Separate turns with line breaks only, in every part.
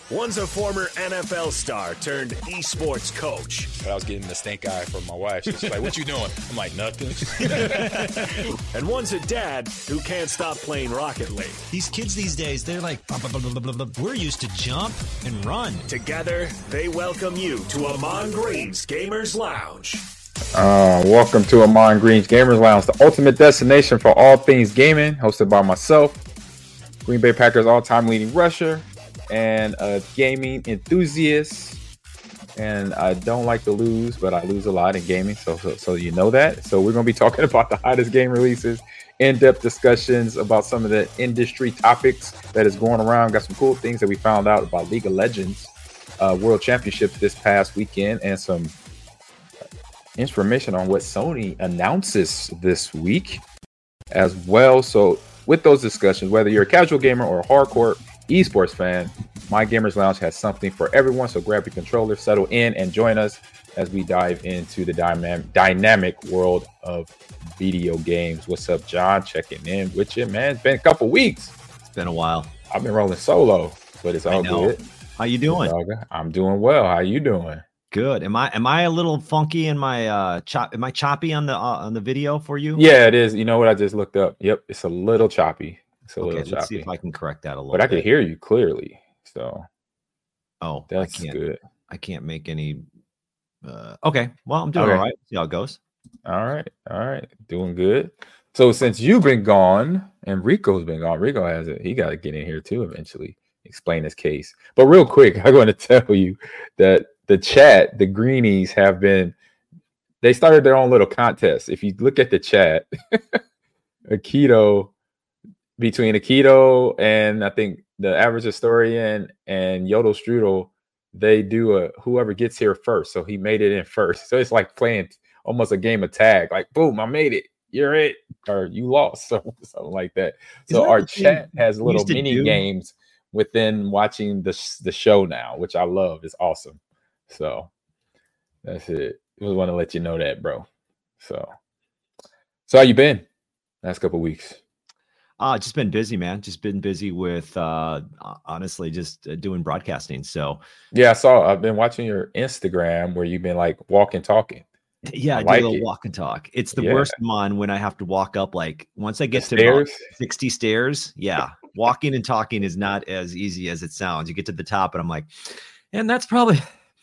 One's a former NFL star turned esports coach.
But I was getting the stink eye from my wife. She's like, "What you doing?" I'm like, "Nothing."
And one's a dad who can't stop playing Rocket League.
These kids these days, they're like, blah, blah, blah, blah, blah, blah. We're used to jump and run.
Together, they welcome you to Amon Green's Gamers Lounge.
Welcome to Amon Green's Gamers Lounge, the ultimate destination for all things gaming, hosted by myself, Green Bay Packers all-time leading rusher, and a gaming enthusiast. And I don't like to lose, but I lose a lot in gaming, so you know that. So we're going to be talking about the hottest game releases, in-depth discussions about some of the industry topics that is going around. Got some cool things that we found out about League of Legends World Championships this past weekend, and some information on what Sony announces this week as well. So with those discussions, whether you're a casual gamer or a hardcore esports fan, My Gamers Lounge has something for everyone. So grab your controller, settle in, and join us as we dive into the dynamic world of video games. What's up, John? Checking in with you, man. It's been a couple weeks.
It's been a while.
I've been rolling solo, but it's all good.
How you doing?
I'm doing well. How you doing?
Good. Am I a little funky in my Am I choppy on the video for you?
Yeah, it is. You know what? I just looked up. Yep, it's a little choppy.
Let's see if I can correct that a little.
But I can hear you clearly. So, that's good.
I can't make any. Okay. Well, I'm doing all right. See how it goes.
All right. Doing good. So since you've been gone and Rico's been gone, Rico has it. He got to get in here too eventually, explain his case. But real quick, I'm going to tell you that the chat, the Greenies they started their own little contest. If you look at the chat, between Aikido and I think the Average Historian and Yodel Strudel, they do whoever gets here first. So he made it in first. So it's like playing almost a game of tag. Like, boom, I made it. You're it. Or you lost. So something like that. So our chat has little mini games within watching the show now, which I love. It's awesome. So that's it. I just want to let you know that, bro. So how you been last couple of weeks?
Just been busy, man. Just been busy with honestly just doing broadcasting. So
yeah, I've been watching your Instagram where you've been like walking, talking.
Yeah, I do a little walk and talk. It's the worst one when I have to walk up, like once I get to about 60 stairs. Yeah, walking and talking is not as easy as it sounds. You get to the top and I'm like, and that's probably,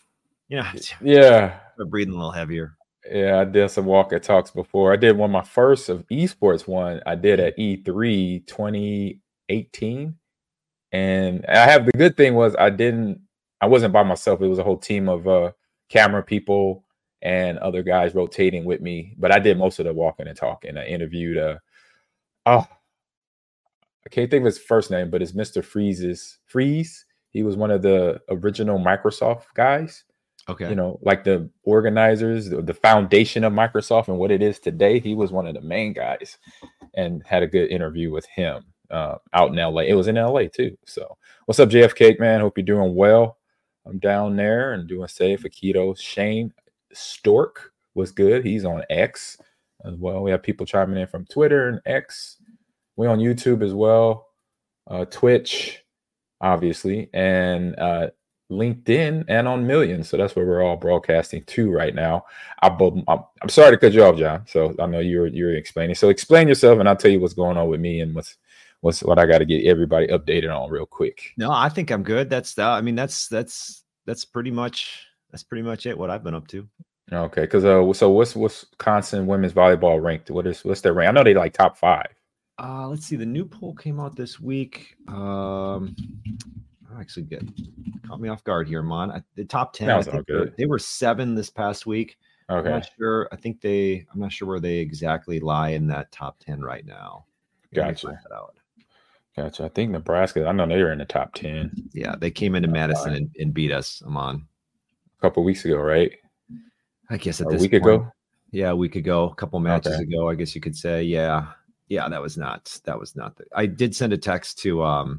I'm breathing a little heavier.
Yeah, I did some walk and talks before. I did one, my first of esports one I did at E3 2018. And the good thing was I wasn't by myself. It was a whole team of camera people and other guys rotating with me. But I did most of the walking and talking. I interviewed I can't think of his first name, but it's Mr. Freeze. He was one of the original Microsoft guys.
Okay.
Like the organizers, the foundation of Microsoft and what it is today. He was one of the main guys and had a good interview with him out in LA. It was in LA too. So what's up, JFK, man? Hope you're doing well. I'm down there and doing safe. Aikido. Shane Stork was good. He's on X as well. We have people chiming in from Twitter and X. We're on YouTube as well. Twitch, obviously, and LinkedIn and on Millions. So that's where we're all broadcasting to right now. I'm sorry to cut you off, John. So I know you're explaining. So explain yourself and I'll tell you what's going on with me and what I got to get everybody updated on real quick.
No, I think I'm good. That's pretty much it, what I've been up to.
Okay. Cause so what's Wisconsin women's volleyball ranked? What's their rank? I know they like top 5.
Let's see. The new poll came out this week. Actually caught me off guard here, Mon. The top 10. I think they were 7 this past week.
Okay.
I'm not sure. I'm not sure where they exactly lie in that top 10 right now.
Gotcha. I think Nebraska. I know they were in the top 10.
Yeah, they came into Madison and beat us, Amon.
A couple weeks ago, right?
I guess a
week ago.
Yeah, a week ago, a couple matches ago, I guess you could say. Yeah, that was not. I did send a text to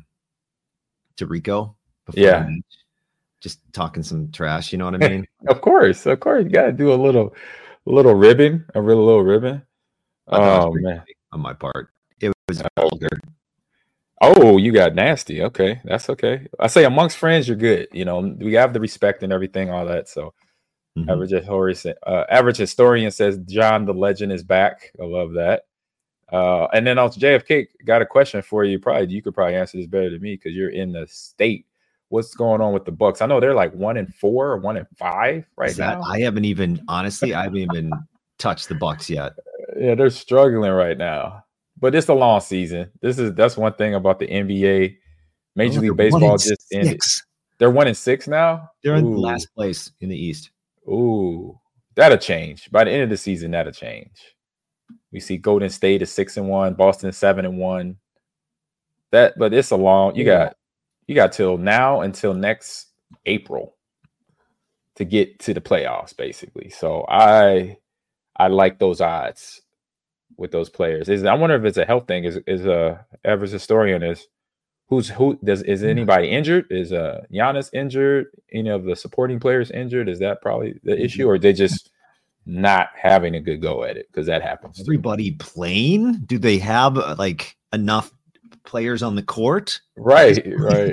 Rico before just talking some trash, you know what I mean?
Of course you got to do a little ribbon. Oh man,
on my part, it was vulgar.
Oh, you got nasty. Okay, that's okay. I say amongst friends, you're good. You know, we have the respect and everything, all that. So, average historian says John the Legend is back. I love that. And then also JFK got a question for you. You could probably answer this better than me because you're in the state. What's going on with the Bucks? I know they're like 1-4 or 1-5 right now.
I haven't even touched the Bucks yet.
Yeah, they're struggling right now. But it's a long season. That's one thing about the NBA. Major League Baseball just ended. They're 1-6 now.
They're in last place in the East.
Ooh, that'll change. By the end of the season, that'll change. We see Golden State is 6-1, Boston 7-1. But it's a long. You got till now until next April to get to the playoffs, basically. So I like those odds with those players. I wonder if it's a health thing. Is average historian is is anybody injured? Is Giannis injured? Any of the supporting players injured? Is that probably the issue, or they just not having a good go at it? Because that happens.
Everybody playing? Do they have like enough players on the court?
Right.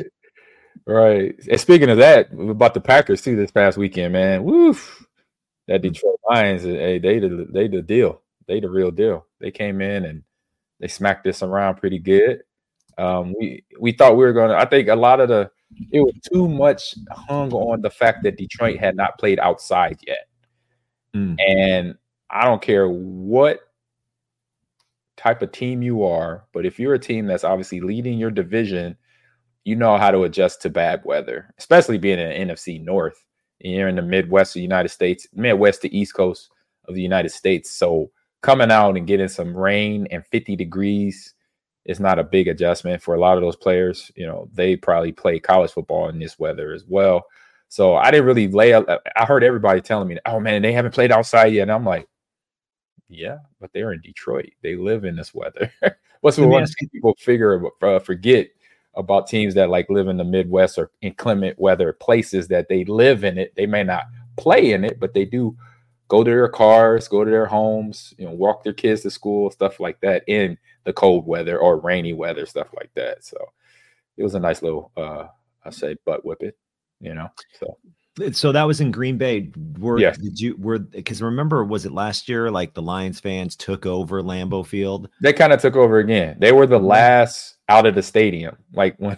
And speaking of that, about the Packers too, this past weekend, man, woof, that Detroit Lions, hey, they the deal. They the real deal. They came in and they smacked this around pretty good. We thought we were going to. I think a lot of it was too much hung on the fact that Detroit had not played outside yet. And I don't care what type of team you are, but if you're a team that's obviously leading your division, you know how to adjust to bad weather, especially being in the NFC North. And you're in the Midwest of the United States, Midwest to East Coast of the United States. So coming out and getting some rain and 50 degrees is not a big adjustment for a lot of those players. You know, they probably play college football in this weather as well. So I didn't really I heard everybody telling me, oh man, they haven't played outside yet. And I'm like, yeah, but they're in Detroit. They live in this weather. What's one thing people forget about teams that like live in the Midwest or inclement weather places, that they live in it. They may not play in it, but they do go to their cars, go to their homes, you know, walk their kids to school, stuff like that in the cold weather or rainy weather, stuff like that. So it was a nice little, I say, butt whip it, you know.
So that was in Green Bay. Because remember, was it last year? Like the Lions fans took over Lambeau Field.
They kind of took over again. They were the last out of the stadium. Like when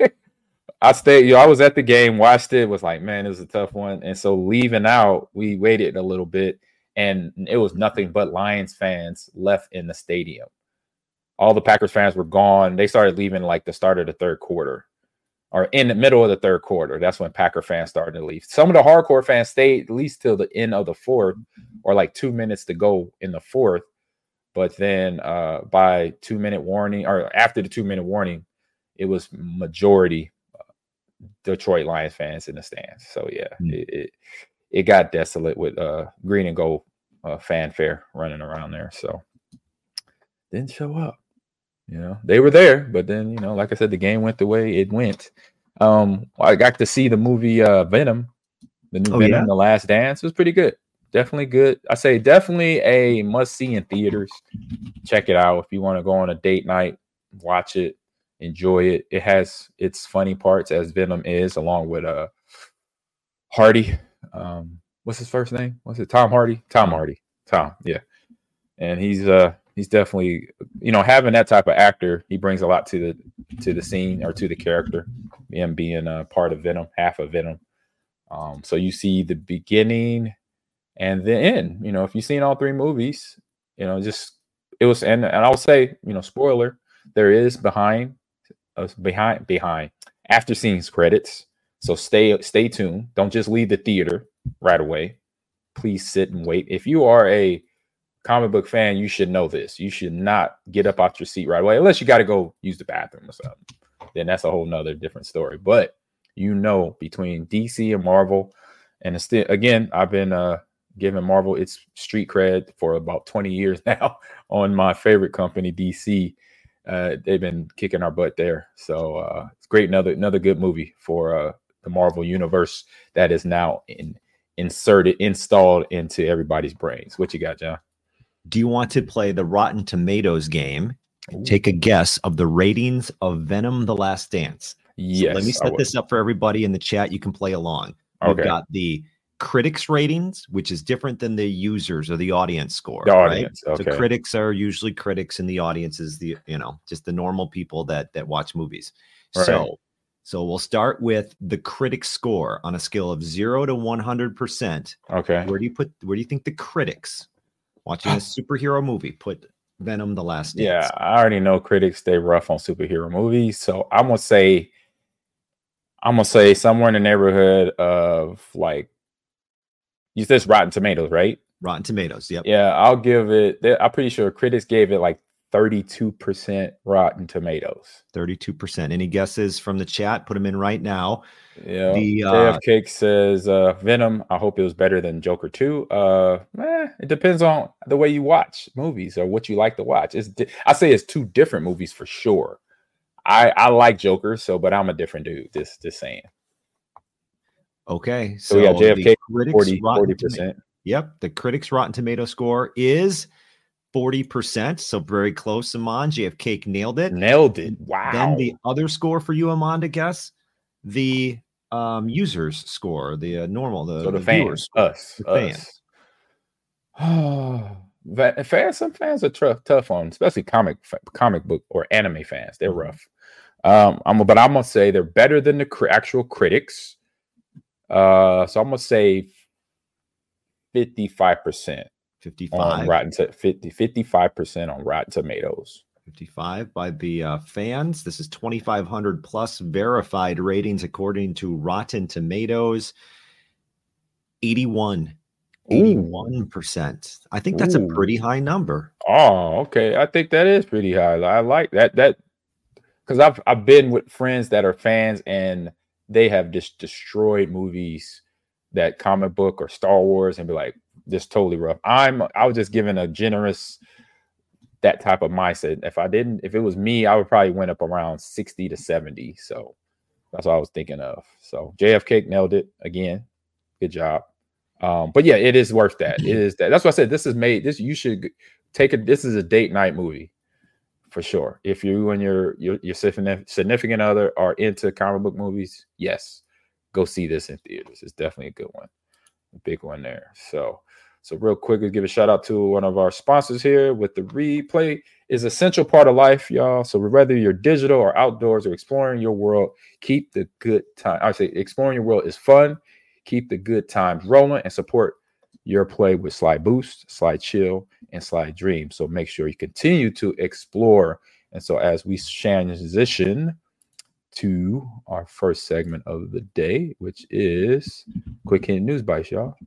I was at the game, watched it, was like, man, it was a tough one. And so leaving out, we waited a little bit, and it was nothing but Lions fans left in the stadium. All the Packers fans were gone. They started leaving like the start of the third quarter, or in the middle of the third quarter. That's when Packer fans started to leave. Some of the hardcore fans stayed at least till the end of the fourth, or like 2 minutes to go in the fourth. But then by 2 minute warning, or after the 2 minute warning, it was majority Detroit Lions fans in the stands. So yeah, it got desolate with green and gold fanfare running around there. So didn't show up. You know, they were there, but then, you know, like I said, the game went the way it went. I got to see the movie Venom, the new Venom, yeah? The Last Dance. It was pretty good. Definitely good. I say definitely a must-see in theaters. Check it out if you want to go on a date night, watch it, enjoy it. It has its funny parts, as Venom is, along with Hardy. What's his first name? What's it? Tom Hardy? Tom Hardy. Tom, yeah. And he's definitely, you know, having that type of actor, he brings a lot to the scene, or to the character, him being a part of Venom, half of Venom. So you see the beginning and the end. You know, if you've seen all three movies, you know, and I'll say, you know, spoiler, there is behind after scenes credits. So stay tuned. Don't just leave the theater right away. Please sit and wait. If you are a comic book fan, you should know this. You should not get up out your seat right away, unless you got to go use the bathroom or something. Then that's a whole nother different story. But you know, between DC and Marvel, and still, again, I've been giving Marvel its street cred for about 20 years now on my favorite company, DC. They've been kicking our butt there. So it's great. Another good movie for the Marvel universe that is now installed into everybody's brains. What you got, John?
Do you want to play the Rotten Tomatoes game? Take a guess of the ratings of Venom: The Last Dance.
Yes.
So let me set this up for everybody in the chat. You can play along.
Okay.
We've got the critics ratings, which is different than the users or the audience score.
The audience,
right?
okay.
So critics are usually critics, and the audience is the just the normal people that watch movies.
Right.
So we'll start with the critic score on a scale of 0 to 100%.
Okay.
Where do you think the critics watching a superhero movie put Venom: The Last Dance?
Yeah, I already know critics stay rough on superhero movies, so I'm gonna say somewhere in the neighborhood of like, you said it's Rotten Tomatoes, right?
Rotten Tomatoes, yep.
Yeah, I'll give it. I'm pretty sure critics gave it like 32% Rotten Tomatoes.
32%. Any guesses from the chat? Put them in right now.
Yeah. JF Cake says Venom, I hope it was better than Joker 2. It depends on the way you watch movies or what you like to watch. I say it's two different movies for sure. I like Joker, but I'm a different dude. Just saying.
Okay.
So we got JFK 40%.
Yep. The critics' Rotten Tomato score is 40%. So very close, Amon. JFK nailed it.
Wow.
Then the other score for you, Amon, to guess the users score, the normal, the
fans,
viewers,
fans. Some fans are tough on, especially comic book or anime fans. They're rough. But I'm gonna say they're better than the actual critics. So I'm gonna say 55%.
55
on Rotten 55% on Rotten Tomatoes.
55 by the fans. This is 2,500 plus verified ratings according to Rotten Tomatoes. 81%. I think that's a pretty high number.
Oh, okay. I think that is pretty high. I like that because I've been with friends that are fans and they have just destroyed movies that comic book or Star Wars and be like, just totally rough. I was just given a generous, that type of mindset. If it was me, I would probably went up around 60 to 70. So that's what I was thinking of. So JFK nailed it again. Good job. But yeah, it is worth that. It is that. That's what I said. You should take it. This is a date night movie for sure. If you and your significant other are into comic book movies, yes, go see this in theaters. It's definitely a good one. A big one there. So real quick, let's give a shout out to one of our sponsors here. With the replay is an essential part of life, y'all. So whether you're digital or outdoors or exploring your world, keep the good time. I say exploring your world is fun. Keep the good times rolling and support your play with Slide Boost, Slide Chill, and Slide Dream. So make sure you continue to explore. And so as we transition to our first segment of the day, which is Quick Hit News Bites, y'all.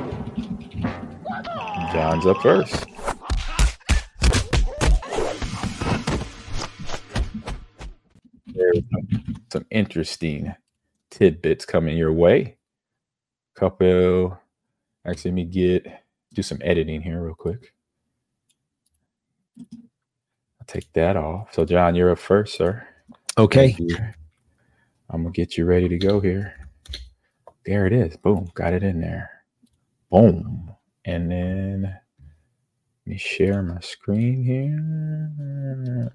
John's up first. There's some interesting tidbits coming your way. Actually, let me do some editing here real quick. I'll take that off. So John, you're up first, sir.
Okay.
I'm gonna get you ready to go here. There it is. Boom. Got it in there. Boom. And then let me share my screen here.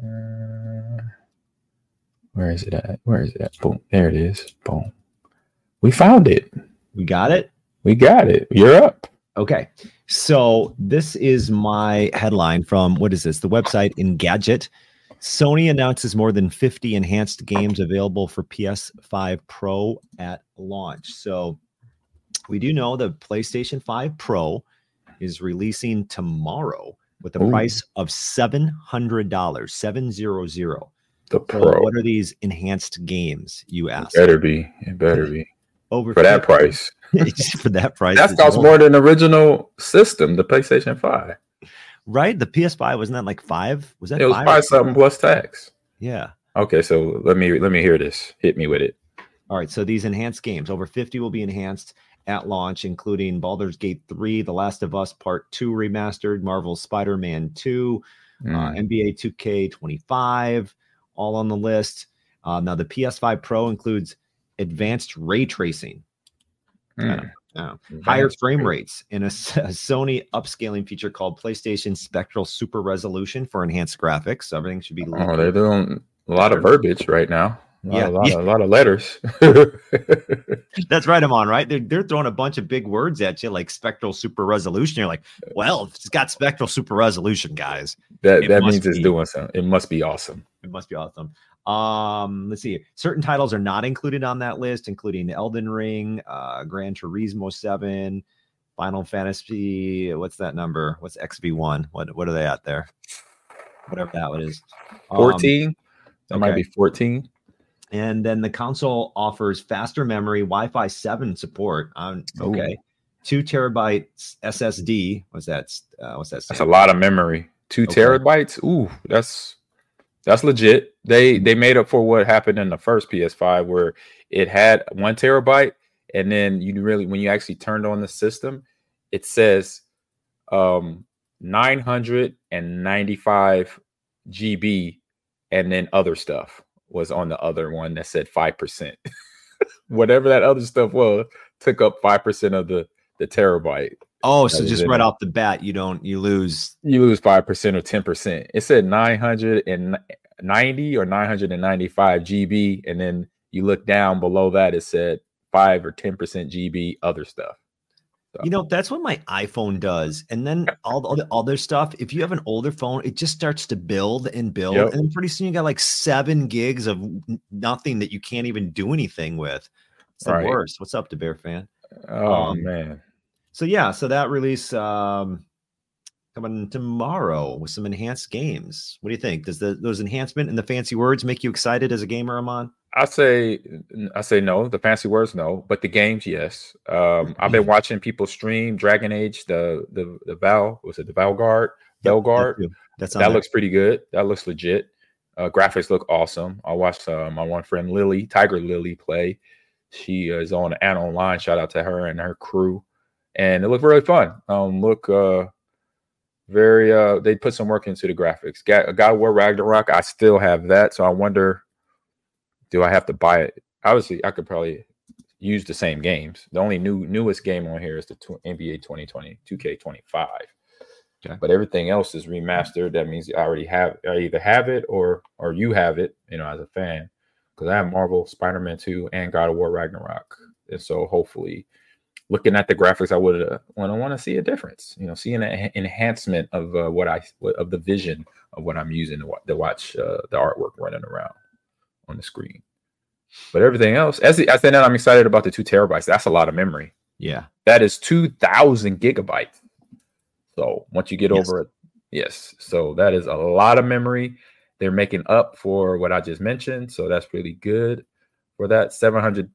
Where is it at? Boom. There it is. Boom. We found it.
We got it?
We got it. You're up.
Okay. So this is my headline from, what is this? The website Engadget. Sony announces more than 50 enhanced games available for PS5 Pro at launch. So we do know the PlayStation 5 Pro is releasing tomorrow with a price of $700, 700.
The Pro.
What are these enhanced games, you ask?
It better be.
Over
for that price.
For that price.
That costs more than the original system, the PlayStation 5.
Right? The PS5 wasn't that like 5? Was that?
It was 5 something plus tax.
Yeah.
Okay, so let me hear this. Hit me with it.
All right. So these enhanced games, over 50 will be enhanced at launch, including Baldur's Gate 3, The Last of Us Part 2 remastered, Marvel's Spider-Man 2, NBA 2K25, all on the list. Now the PS5 Pro includes advanced ray tracing. Higher frame rates in a Sony upscaling feature called PlayStation Spectral Super Resolution for enhanced graphics. So everything should be.
Oh, they're doing a lot of verbiage right now. A lot of letters.
That's right, I'm on, right? They're throwing a bunch of big words at you, like Spectral Super Resolution. You're like, well, it's got Spectral Super Resolution, guys.
That means it's doing something. It must be awesome.
It must be awesome. Let's see. Certain titles are not included on that list, including Elden Ring, Gran Turismo 7, Final Fantasy. What's that number? What's XV1? What are they at there? Whatever that one is.
14. That might be 14.
And then the console offers faster memory, Wi-Fi 7 support. Okay. 2 terabytes SSD. What's that?
That's a lot of memory. 2 terabytes. Ooh, that's legit. They made up for what happened in the first PS5 where it had 1 terabyte, and then when you actually turned on the system, it says 995 GB, and then other stuff was on the other one that said 5%. Whatever that other stuff was took up 5% of the terabyte.
Oh, so just right off the bat, you lose
5% or 10%. It said 990 or 995 GB, and then you look down below that, it said 5 or 10% GB other stuff. So.
That's what my iPhone does. And then all the other stuff, if you have an older phone, it just starts to build and build. Yep. And pretty soon you got like 7 gigs of nothing that you can't even do anything with. It's the worst. What's up, DeBear fan?
Oh, man.
So that release coming tomorrow with some enhanced games. What do you think? Does those enhancement and the fancy words make you excited as a gamer, Amon?
I say no. The fancy words, no. But the games, yes. I've been watching people stream Dragon Age, the Valguard. That looks pretty good. That looks legit. Graphics look awesome. I watched my one friend Lily, Tiger Lily, play. She is on Ann Online. Shout out to her and her crew. And it looked really fun. They put some work into the graphics. God of War Ragnarok, I still have that. So I wonder, do I have to buy it? Obviously, I could probably use the same games. The only newest game on here is the NBA 2020 2K25. Okay. But everything else is remastered. That means I either have it or you have it, as a fan. Because I have Marvel, Spider-Man 2, and God of War Ragnarok. And so hopefully, looking at the graphics, I would want to see a difference. See an enhancement of of the vision of what I'm using to watch the artwork running around on the screen. But everything else, as I I'm excited about the 2 terabytes. That's a lot of memory.
Yeah,
that is 2,000 gigabytes. So once you get over it, yes. So that is a lot of memory. They're making up for what I just mentioned. So that's really good for that. $700.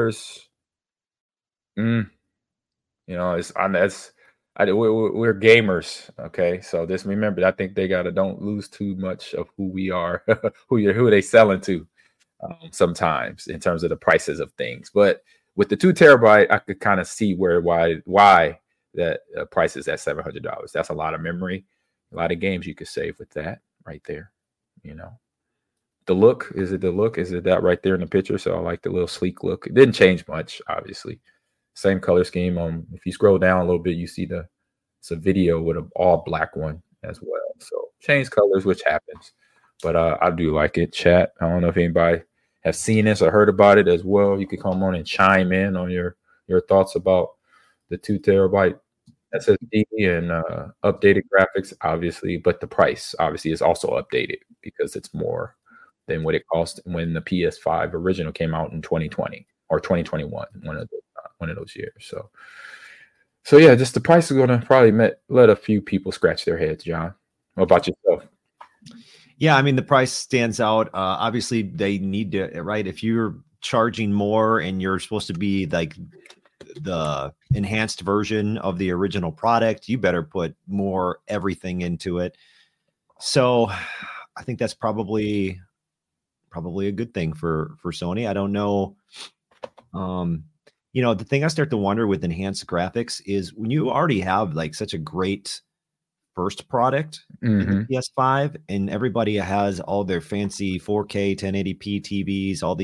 We're gamers. Okay. So just remember, I think they don't lose too much of who we are, who they selling to sometimes in terms of the prices of things. But with the 2 terabyte, I could kind of see why that price is at $700. That's a lot of memory, a lot of games you could save with that right there. The look, is it that right there in the picture? So I like the little sleek look. It didn't change much, obviously. Same color scheme. If you scroll down a little bit, you see it's a video with an all black one as well. So change colors, which happens, but I do like it. Chat. I don't know if anybody have seen this or heard about it as well. You could come on and chime in on your thoughts about the 2 terabyte SSD and updated graphics, obviously, but the price obviously is also updated because it's more than what it cost when the PS5 original came out in 2020 or 2021, one of those years. So yeah, just the price is going to probably let a few people scratch their heads. John, what about yourself?
Yeah, I mean, the price stands out. Obviously, they need to, right? If you're charging more and you're supposed to be like the enhanced version of the original product, you better put more everything into it. So I think that's probably a good thing for Sony. I don't know. The thing I start to wonder with enhanced graphics is when you already have like such a great first product in the PS5 and everybody has all their fancy 4K 1080p TVs, all these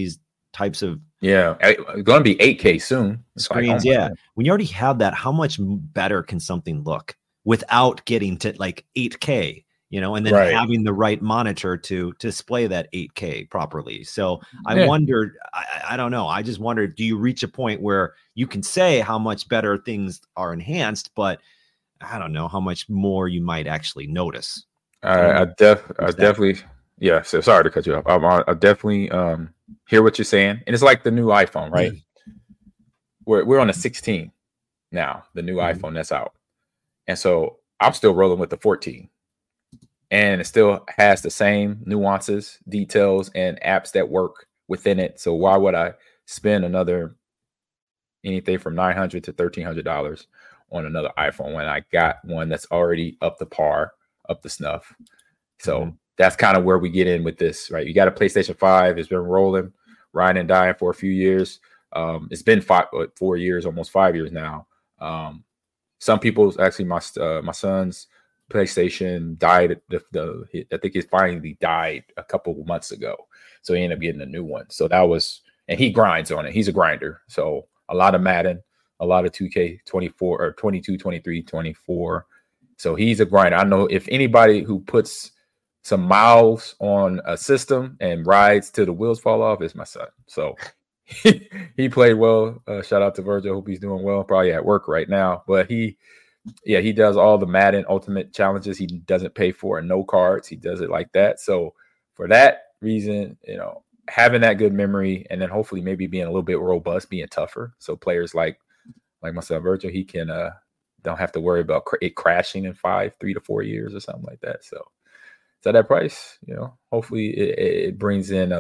types of
it's going to be 8K soon. It's
screens.
like, oh my God.
When you already have that, how much better can something look without getting to like 8K? You know, and then having the right monitor to display that 8K properly. So I wondered, I don't know. I just wondered, do you reach a point where you can say how much better things are enhanced, but I don't know how much more you might actually notice.
I definitely, so sorry to cut you off. I definitely hear what you're saying. And it's like the new iPhone, right? We're on a 16 now, the new iPhone that's out. And so I'm still rolling with the 14. And it still has the same nuances, details, and apps that work within it. So why would I spend anything from $900 to $1,300 on another iPhone when I got one that's already up to par, up to snuff? So that's kind of where we get in with this, right? You got a PlayStation 5. It's been rolling, riding and dying for a few years. It's been 4 years, almost 5 years now. Some people, actually, my son's PlayStation died. I think it finally died a couple of months ago. So he ended up getting a new one. So that was, and he grinds on it. He's a grinder. So a lot of Madden, a lot of 2K24 or 22, 23, 24. So he's a grinder. I know if anybody who puts some miles on a system and rides till the wheels fall off, it's my son. So he played well. Shout out to Virgil. Hope he's doing well. Probably at work right now, but he does all the Madden Ultimate challenges. He doesn't pay for it, no cards. He does it like that. So for that reason, having that good memory, and then hopefully maybe being a little bit robust, being tougher. So players like myself, Virgil, he can don't have to worry about it crashing in 3 to 4 years or something like that. So at that price, hopefully it brings in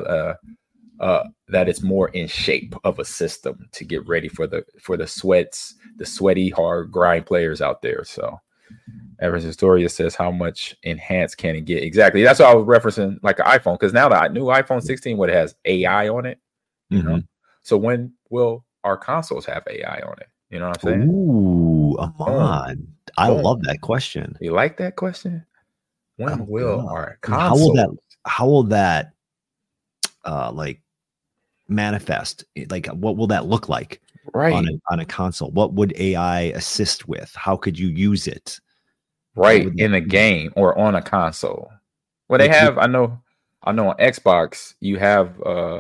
that it's more in shape of a system to get ready for the sweaty, hard grind players out there. So Evans Historia says, how much enhanced can it get? Exactly. That's what I was referencing, like an iPhone, because now the new iPhone 16, what it has AI on it, you know. So when will our consoles have AI on it? You know what I'm saying?
Ooh, Amon. I love that question.
You like that question? When will our consoles?
How will that like manifest? Like, what will that look like on a console? What would AI assist with? How could you use it?
In a game or on a console? Well, they have, I know on Xbox, you have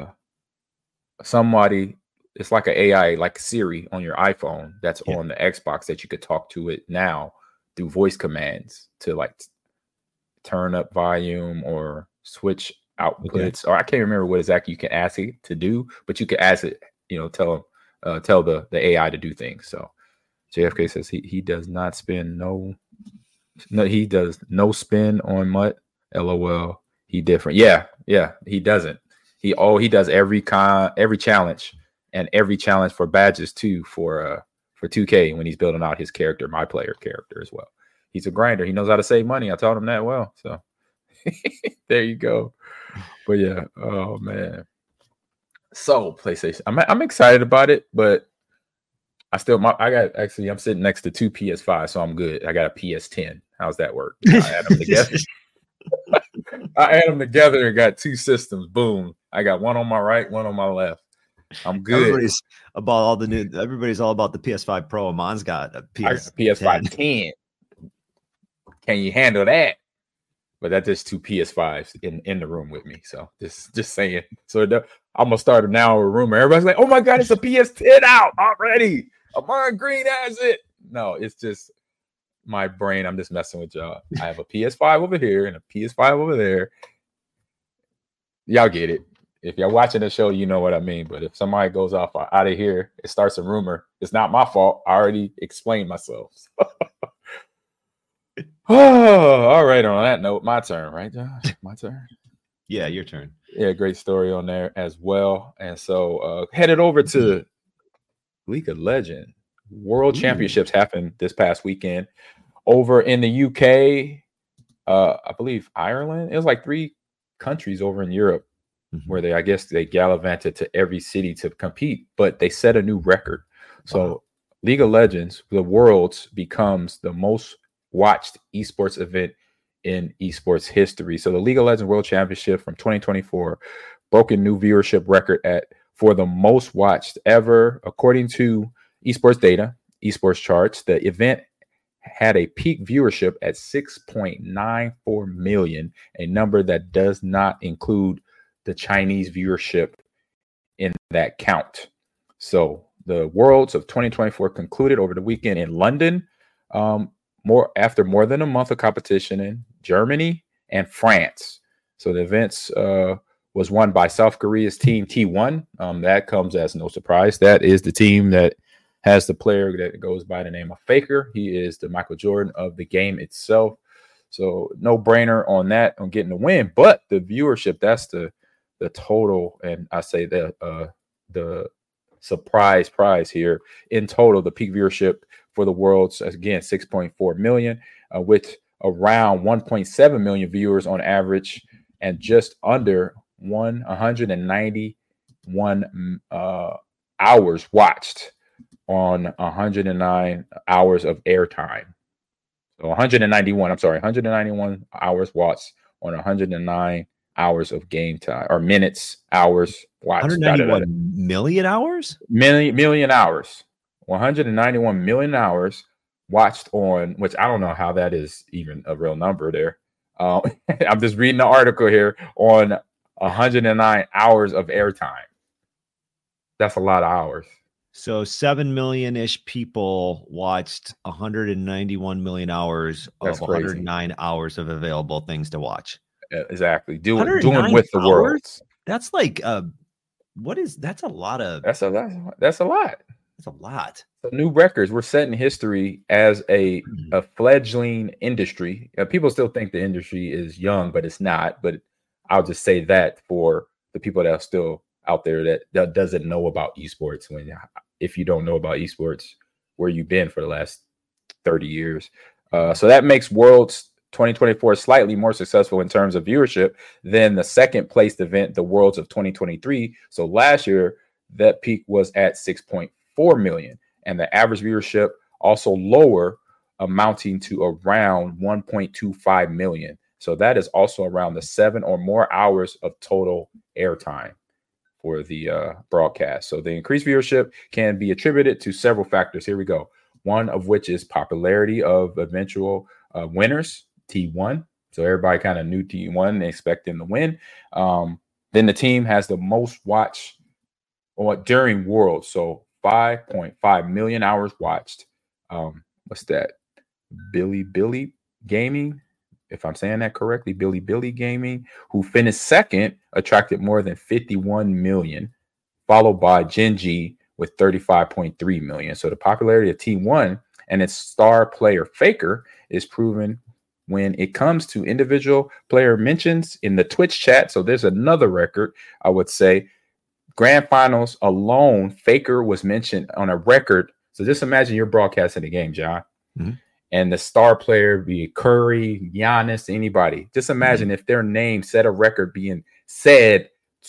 somebody, it's like an AI, like Siri on your iPhone that's on the Xbox that you could talk to it now through voice commands to like turn up volume or switch outputs, or I can't remember what exactly you can ask it to do, but you can ask it, tell the AI to do things. So JFK says he does not spend he does no spin on Mutt. LOL. He different. Yeah, he doesn't. He does every challenge, and every challenge for badges too for 2K when he's building out his character, my player character as well. He's a grinder. He knows how to save money. I taught him that well. So there you go. But yeah, oh man. So PlayStation, I'm excited about it, but I'm sitting next to two PS5, so I'm good. I got a PS10. How's that work? I add them together. And got two systems. Boom. I got one on my right, one on my left. I'm good.
Everybody's all about the PS5 Pro. Amon's got a
PS5 10. Can you handle that? But that's just two PS5s in the room with me. So just saying. So I'm gonna start now a rumor. Everybody's like, "Oh my God, it's a PS10 out already." Amon Green has it. No, it's just my brain. I'm just messing with y'all. I have a PS5 over here and a PS5 over there. Y'all get it. If you're watching the show, you know what I mean. But if somebody goes off out of here, it starts a rumor. It's not my fault. I already explained myself. Oh, all right. On that note, my turn, right, Josh? My turn.
Yeah, your turn.
Yeah, great story on there as well. And so headed over to League of Legends. World Championships happened this past weekend over in the UK. I believe Ireland. It was like 3 countries over in Europe where they gallivanted to every city to compete, but they set a new record. So League of Legends, the Worlds, becomes the most watched esports event in esports history. So the League of Legends World Championship from 2024 broke a new viewership record at for the most watched ever. According to esports data, esports charts, the event had a peak viewership at 6.94 million, a number that does not include the Chinese viewership in that count. So the Worlds of 2024 concluded over the weekend in London, after more than a month of competition in Germany and France. So the events was won by South Korea's team T1. That comes as no surprise. That is the team that has the player that goes by the name of Faker. He is the Michael Jordan of the game itself. So no brainer on that, on getting the win. But the viewership, that's the total, and I say the surprise prize here. In total, the peak viewership for the Worlds, again, 6.4 million, with around 1.7 million viewers on average, and just under 191 hours watched on 109 hours of airtime. So 191 hours watched on 109 hours of game time, or minutes, hours watched.
191 million hours?
Million hours. 191 million hours watched on, which I don't know how that is even a real number there. I'm just reading the article here, on 109 hours of airtime. That's a lot of hours.
So 7 million-ish people watched 191 million hours of 109 hours of available things to watch.
Exactly. Doing with the Worlds.
That's like that's a lot of
that's a lot.
That's a lot.
So new records. We're setting history as a fledgling industry. People still think the industry is young, but it's not. But I'll just say that for the people that are still out there that doesn't know about esports. If you don't know about esports, where you been for the last 30 years. So that makes Worlds 2024 slightly more successful in terms of viewership than the second placed event, the Worlds of 2023. So last year, that peak was at 6.4 million, and the average viewership also lower, amounting to around 1.25 million. So that is also around the 7 or more hours of total airtime for the broadcast. So the increased viewership can be attributed to several factors. Here we go. One of which is popularity of eventual winners, T1. So everybody kind of knew T1, expecting to win. Then the team has the most watched during Worlds. So 5.5 million hours watched. What's that? Billy Gaming, if I'm saying that correctly, Billy Gaming, who finished second, attracted more than 51 million, followed by Gen.G with 35.3 million. So the popularity of T1 and its star player Faker is proven when it comes to individual player mentions in the Twitch chat. So there's another record, I would say. Grand finals alone, Faker was mentioned on a record. So just imagine you're broadcasting a game, John. Mm-hmm. And the star player, be it Curry, Giannis, anybody. Just imagine if their name set a record being said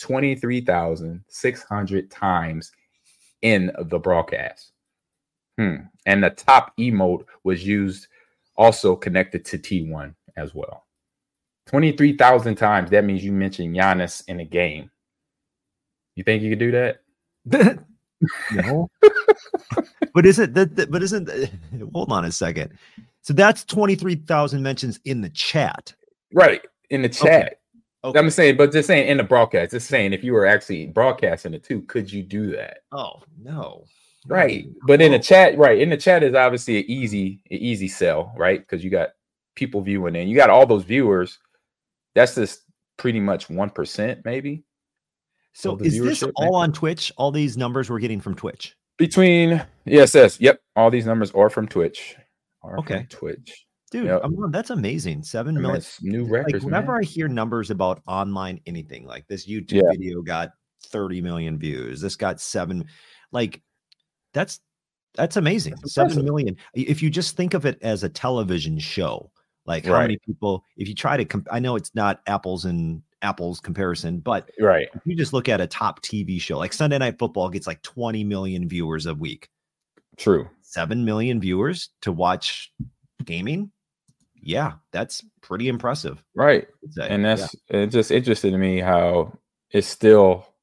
23,600 times in the broadcast. And the top emote was used, also connected to T1 as well. 23,000 times. That means you mentioned Giannis in a game. You think you could do that?
No. But isn't hold on a second. So that's 23,000 mentions in the chat.
Right. In the chat.
Okay.
I'm saying, but just saying in the broadcast, just saying if you were actually broadcasting it too, could you do that?
Oh, no.
Right. But in the chat, right. In the chat is obviously an easy sell, right? Because you got people viewing and you got all those viewers. That's just pretty much 1%, maybe.
So is this all on Twitch? All these numbers we're getting from Twitch?
Yes. Yep. All these numbers are from Twitch.
From
Twitch.
Dude,
yep.
That's amazing. 7 million
new records.
Like, whenever I hear numbers about online anything, like this YouTube video got 30 million views, this got 7, like that's amazing. That's 7 million. If you just think of it as a television show, like how many people, if you try to, I know it's not apples comparison, but if you just look at a top TV show, like Sunday Night Football gets like 20 million viewers a week.
True.
7 million viewers to watch gaming. Yeah, that's pretty impressive.
Right. And it's just interesting to me how it's still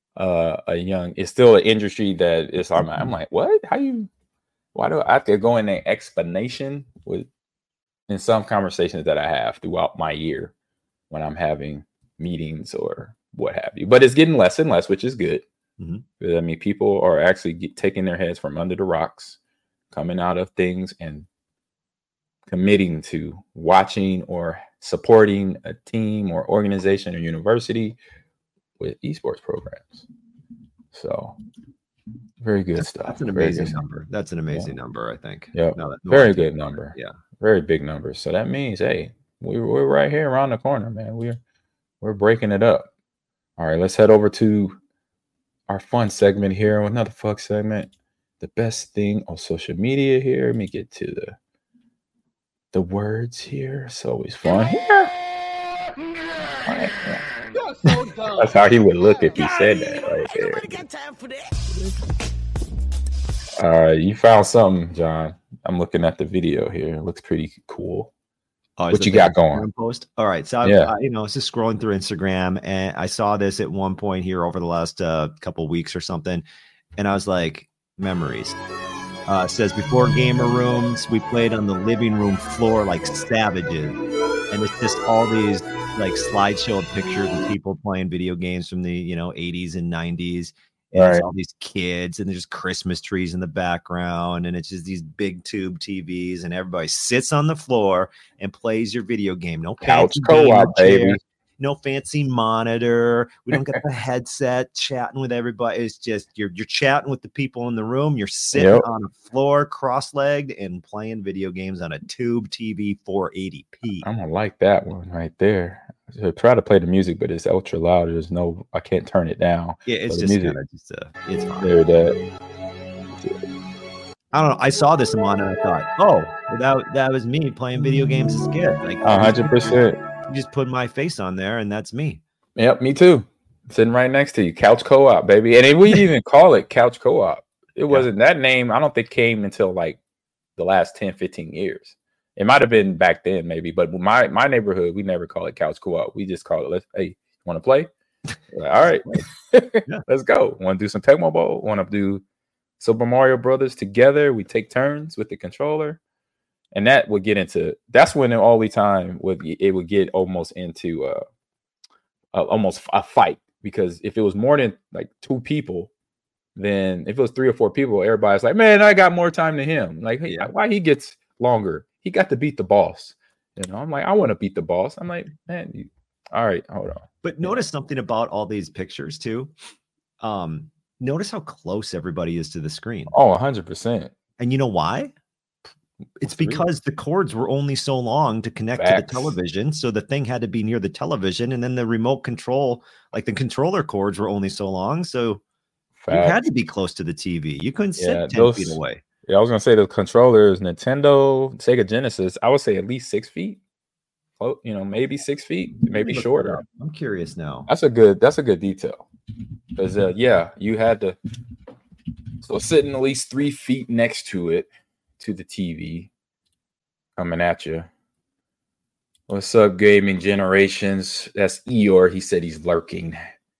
it's still an industry that is. I'm like, what? Why do I have to go in an explanation in some conversations that I have throughout my year when I'm having meetings or what have you? But it's getting less and less, which is good. Mm-hmm. I mean, people are actually taking their heads from under the rocks, coming out of things and committing to watching or supporting a team or organization or university with esports programs. So very good stuff.
That's an amazing number. That's an amazing number, I think.
Yeah. Very good number. Yeah. Very big number. So that means, hey, we're right here around the corner, man. We're breaking it up. All right, let's head over to our fun segment here. Another fuck segment. The best thing on social media here. Let me get to the words here. It's always fun here. Right, yeah. So that's how he would look if he said that right there. All right, you found something, John. I'm looking at the video here. It looks pretty cool. What you got going?
Post? All right, so I was just scrolling through Instagram, and I saw this at one point here over the last couple of weeks or something, and I was like, memories. It says, before gamer rooms, we played on the living room floor like savages, and it's just all these like slideshow of pictures of people playing video games from the 80s and 90s. And it's all these kids, and there's Christmas trees in the background, and it's just these big tube TVs, and everybody sits on the floor and plays your video game. No
couch co-op, baby.
No fancy monitor. We don't get the headset chatting with everybody. It's just you're chatting with the people in the room. You're sitting on a floor, cross-legged, and playing video games on a tube TV 480p.
I'm gonna like that one right there. I try to play the music, but it's ultra loud. There's no, I can't turn it down.
Yeah, it's just kind of it's fine.
There,
I don't know. I saw this on and I thought, oh, that was me playing video games as a kid. Like
100%.
You just put my face on there, and that's me.
Yep, me too. Sitting right next to you, couch co-op, baby. And we didn't even call it couch co-op. It wasn't that name. I don't think came until like the last 10, 15 years. It might have been back then, maybe, but my neighborhood, we never call it couch co-op. We just call it, hey, want to play? Like, all right, let's go. Want to do some Tecmo Bowl? Want to do Super Mario Brothers together? We take turns with the controller, and that would get into. That's when all the time would get almost into almost a fight, because if it was more than like two people, then if it was 3 or 4 people, everybody's like, man, I got more time than him. Like, hey, why he gets longer? He got to beat the boss. I'm like, I want to beat the boss. I'm like, man, all right, hold on.
But notice something about all these pictures too. Notice how close everybody is to the screen.
Oh, 100%.
And you know why? It's because the cords were only so long to connect to the television. So the thing had to be near the television. And then the remote control, like the controller cords were only so long. So you had to be close to the TV. You couldn't sit 10 feet away.
Yeah, I was gonna say the controllers, Nintendo, Sega Genesis. I would say at least 6 feet. Maybe 6 feet, maybe shorter.
I'm curious now.
That's a good detail, because you had to sitting at least 3 feet next to it, to the TV, coming at you. What's up, gaming generations? That's Eeyore. He said he's lurking.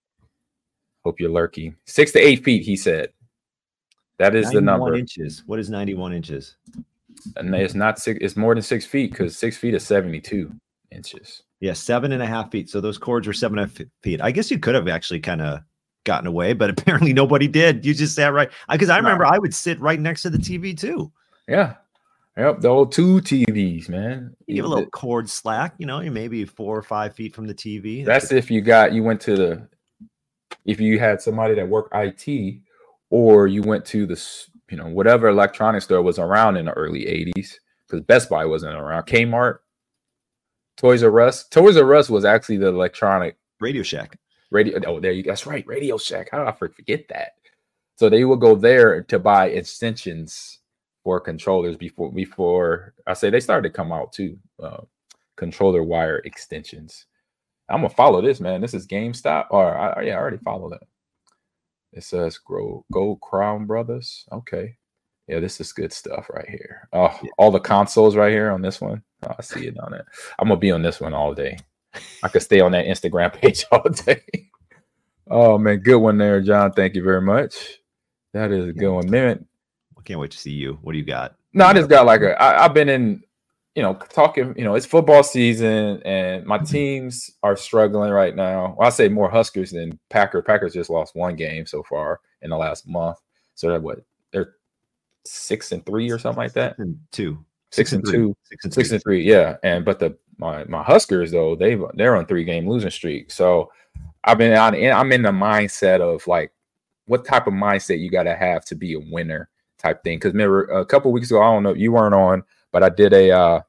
Hope you're lurking. 6 to 8 feet, he said. That is the number.
Inches. What is 91 inches?
And it's not 6. It's more than 6 feet, because 6 feet is 72 inches.
Yeah, 7.5 feet. So those cords were 7.5 feet. I guess you could have actually kind of gotten away, but apparently nobody did. You just sat right. Because I remember I would sit right next to the TV too.
Yeah. Yep. The old 2 TVs, man.
You give a little cord slack. You're maybe 4 or 5 feet from the TV.
That's if you went to if you had somebody that worked IT. Or you went to whatever electronics store was around in the early 80s, because Best Buy wasn't around. Kmart, Toys R Us. Toys R Us was actually the electronic.
Radio Shack.
Oh, there you go. That's right. Radio Shack. How did I forget that? So they would go there to buy extensions for controllers before I say they started to come out too. Controller wire extensions. I'm going to follow this, man. This is GameStop. I already followed that. It says Gold Crown Brothers. Okay. Yeah, this is good stuff right here. Oh, yeah. All the consoles right here on this one. Oh, I see it on it. I'm going to be on this one all day. I could stay on that Instagram page all day. Oh man, good one there, John. Thank you very much. That is a good one, man.
I can't wait to see you. What do you got?
No, I just got like I've been in, talking, it's football season and my teams are struggling right now. Well, I say more Huskers than Packers. Packers just lost one game so far in the last month. So they're 6-3 or something like that.
6-2.
6-2. 6-3. Yeah. But my Huskers though, they're on 3-game losing streak. So I'm in the mindset of like what type of mindset you got to have to be a winner type thing. Because remember a couple weeks ago, I don't know, you weren't on, but I did a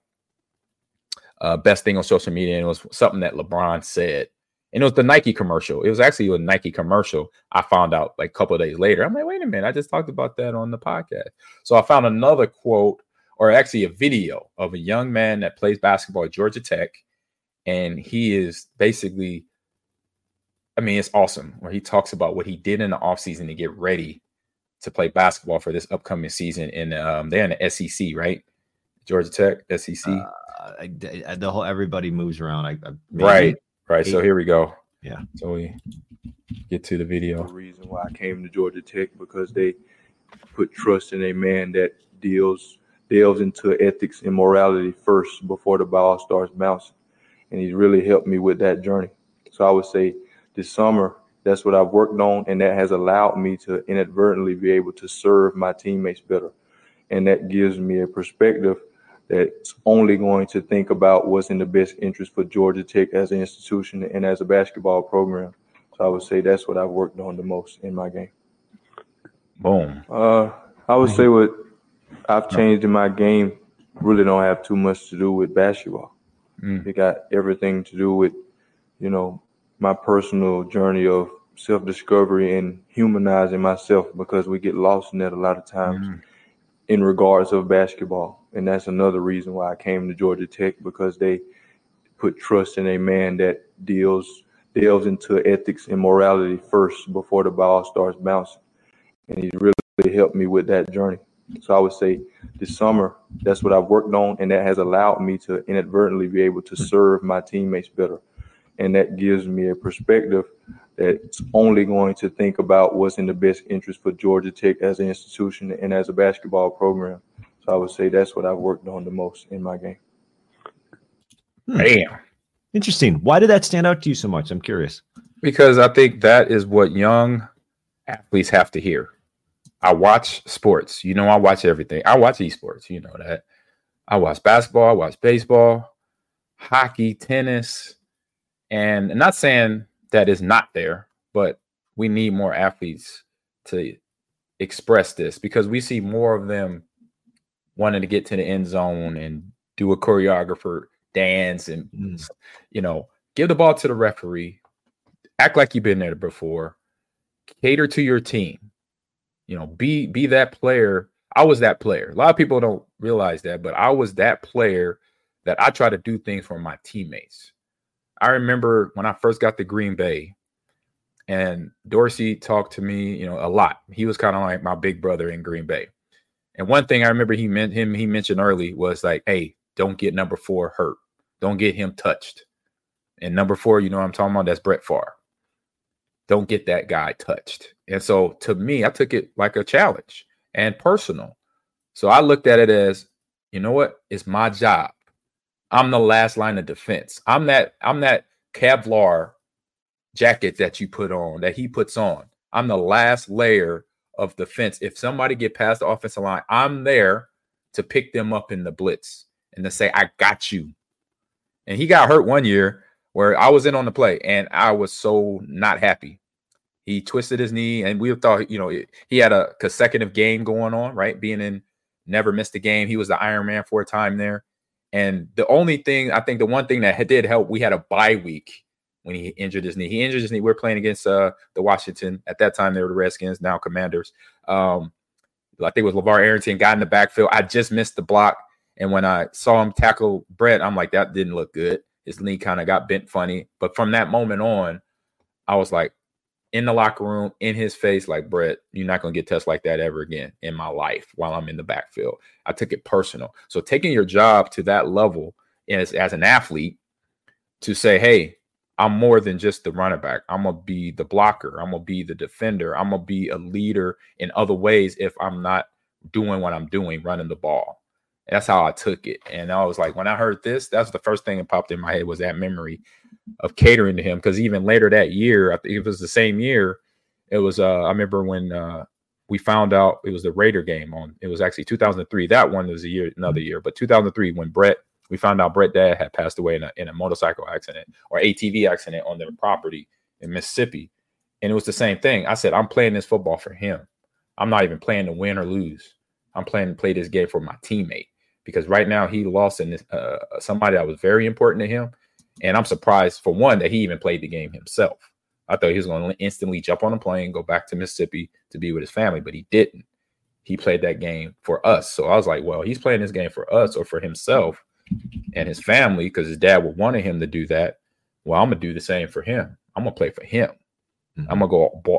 best thing on social media, and it was something that LeBron said, and it was the Nike commercial. It was actually a Nike commercial. I found out like a couple of days later. I'm like, wait a minute, I just talked about that on the podcast. So I found another quote, or actually a video of a young man that plays basketball at Georgia Tech, and he is basically, it's awesome, where he talks about what he did in the offseason to get ready to play basketball for this upcoming season. And they're in the SEC, right? Georgia Tech, SEC.
The whole everybody moves around.
Right. So here we go.
Yeah.
So we get to the video.
The reason why I came to Georgia Tech, because they put trust in a man that delves into ethics and morality first before the ball starts bouncing, and he's really helped me with that journey. So I would say this summer, that's what I've worked on, and that has allowed me to inadvertently be able to serve my teammates better, and that gives me a perspective that's only going to think about what's in the best interest for Georgia Tech as an institution and as a basketball program. So I would say that's what I've worked on the most in my game.
Boom.
I would say what I've changed in my game really don't have too much to do with basketball. It got everything to do with, my personal journey of self-discovery and humanizing myself, because we get lost in that a lot of times in regards of basketball. And that's another reason why I came to Georgia Tech, because they put trust in a man that delves into ethics and morality first before the ball starts bouncing. And he's really helped me with that journey. So I would say this summer, that's what I've worked on, and that has allowed me to inadvertently be able to serve my teammates better. And that gives me a perspective that's only going to think about what's in the best interest for Georgia Tech as an institution and as a basketball program. So I would say that's what I've worked on the most in my game.
Damn.
Interesting. Why did that stand out to you so much? I'm curious.
Because I think that is what young athletes have to hear. I watch sports. I watch everything. I watch esports. You know that. I watch basketball. I watch baseball, hockey, tennis. And I'm not saying that is not there, but we need more athletes to express this, because we see more of them wanting to get to the end zone and do a choreographer dance and, give the ball to the referee, act like you've been there before, cater to your team, be that player. I was that player. A lot of people don't realize that, but I was that player that I try to do things for my teammates. I remember when I first got to Green Bay, and Dorsey talked to me, a lot. He was kind of like my big brother in Green Bay. And one thing I remember he mentioned early was like, hey, don't get number 4 hurt. Don't get him touched. And number 4, what I'm talking about? That's Brett Favre. Don't get that guy touched. And so to me, I took it like a challenge and personal. So I looked at it as, you know what? It's my job. I'm the last line of defense. I'm that Kevlar jacket that he puts on. I'm the last layer of defense. If somebody get past the offensive line, I'm there to pick them up in the blitz and to say, I got you. And he got hurt one year where I was in on the play, and I was so not happy. He twisted his knee, and we thought, he had a consecutive game going on, right? Never missed a game. He was the Iron Man for a time there. And the one thing that did help, we had a bye week when he injured his knee. We were playing against the Washington. At that time, they were the Redskins, now Commanders. I think it was LeVar Arrington got in the backfield. I just missed the block. And when I saw him tackle Brett, I'm like, that didn't look good. His knee kind of got bent funny. But from that moment on, I was like, in the locker room, in his face, like, Brett, you're not going to get touched like that ever again in my life while I'm in the backfield. I took it personal. So taking your job to that level as an athlete to say, hey, I'm more than just the running back. I'm going to be the blocker. I'm going to be the defender. I'm going to be a leader in other ways if I'm not doing what I'm doing, running the ball. And that's how I took it. And I was like, when I heard this, that's the first thing that popped in my head was that memory of catering to him. Because even later that year, I think it was the same year, it was, I remember when we found out it was the Raider game it was actually 2003. That one was another year. But 2003, when we found out Brett's dad had passed away in a motorcycle accident or ATV accident on their property in Mississippi. And it was the same thing. I said, I'm playing this football for him. I'm not even playing to win or lose. I'm playing to play this game for my teammate, because right now he lost in this, somebody that was very important to him. And I'm surprised, for one, that he even played the game himself. I thought he was going to instantly jump on a plane, go back to Mississippi to be with his family, but he didn't. He played that game for us. So I was like, well, he's playing this game for us or for himself and his family, because his dad would wanted him to do that. Well, I'm gonna do the same for him. I'm gonna play for him. I'm gonna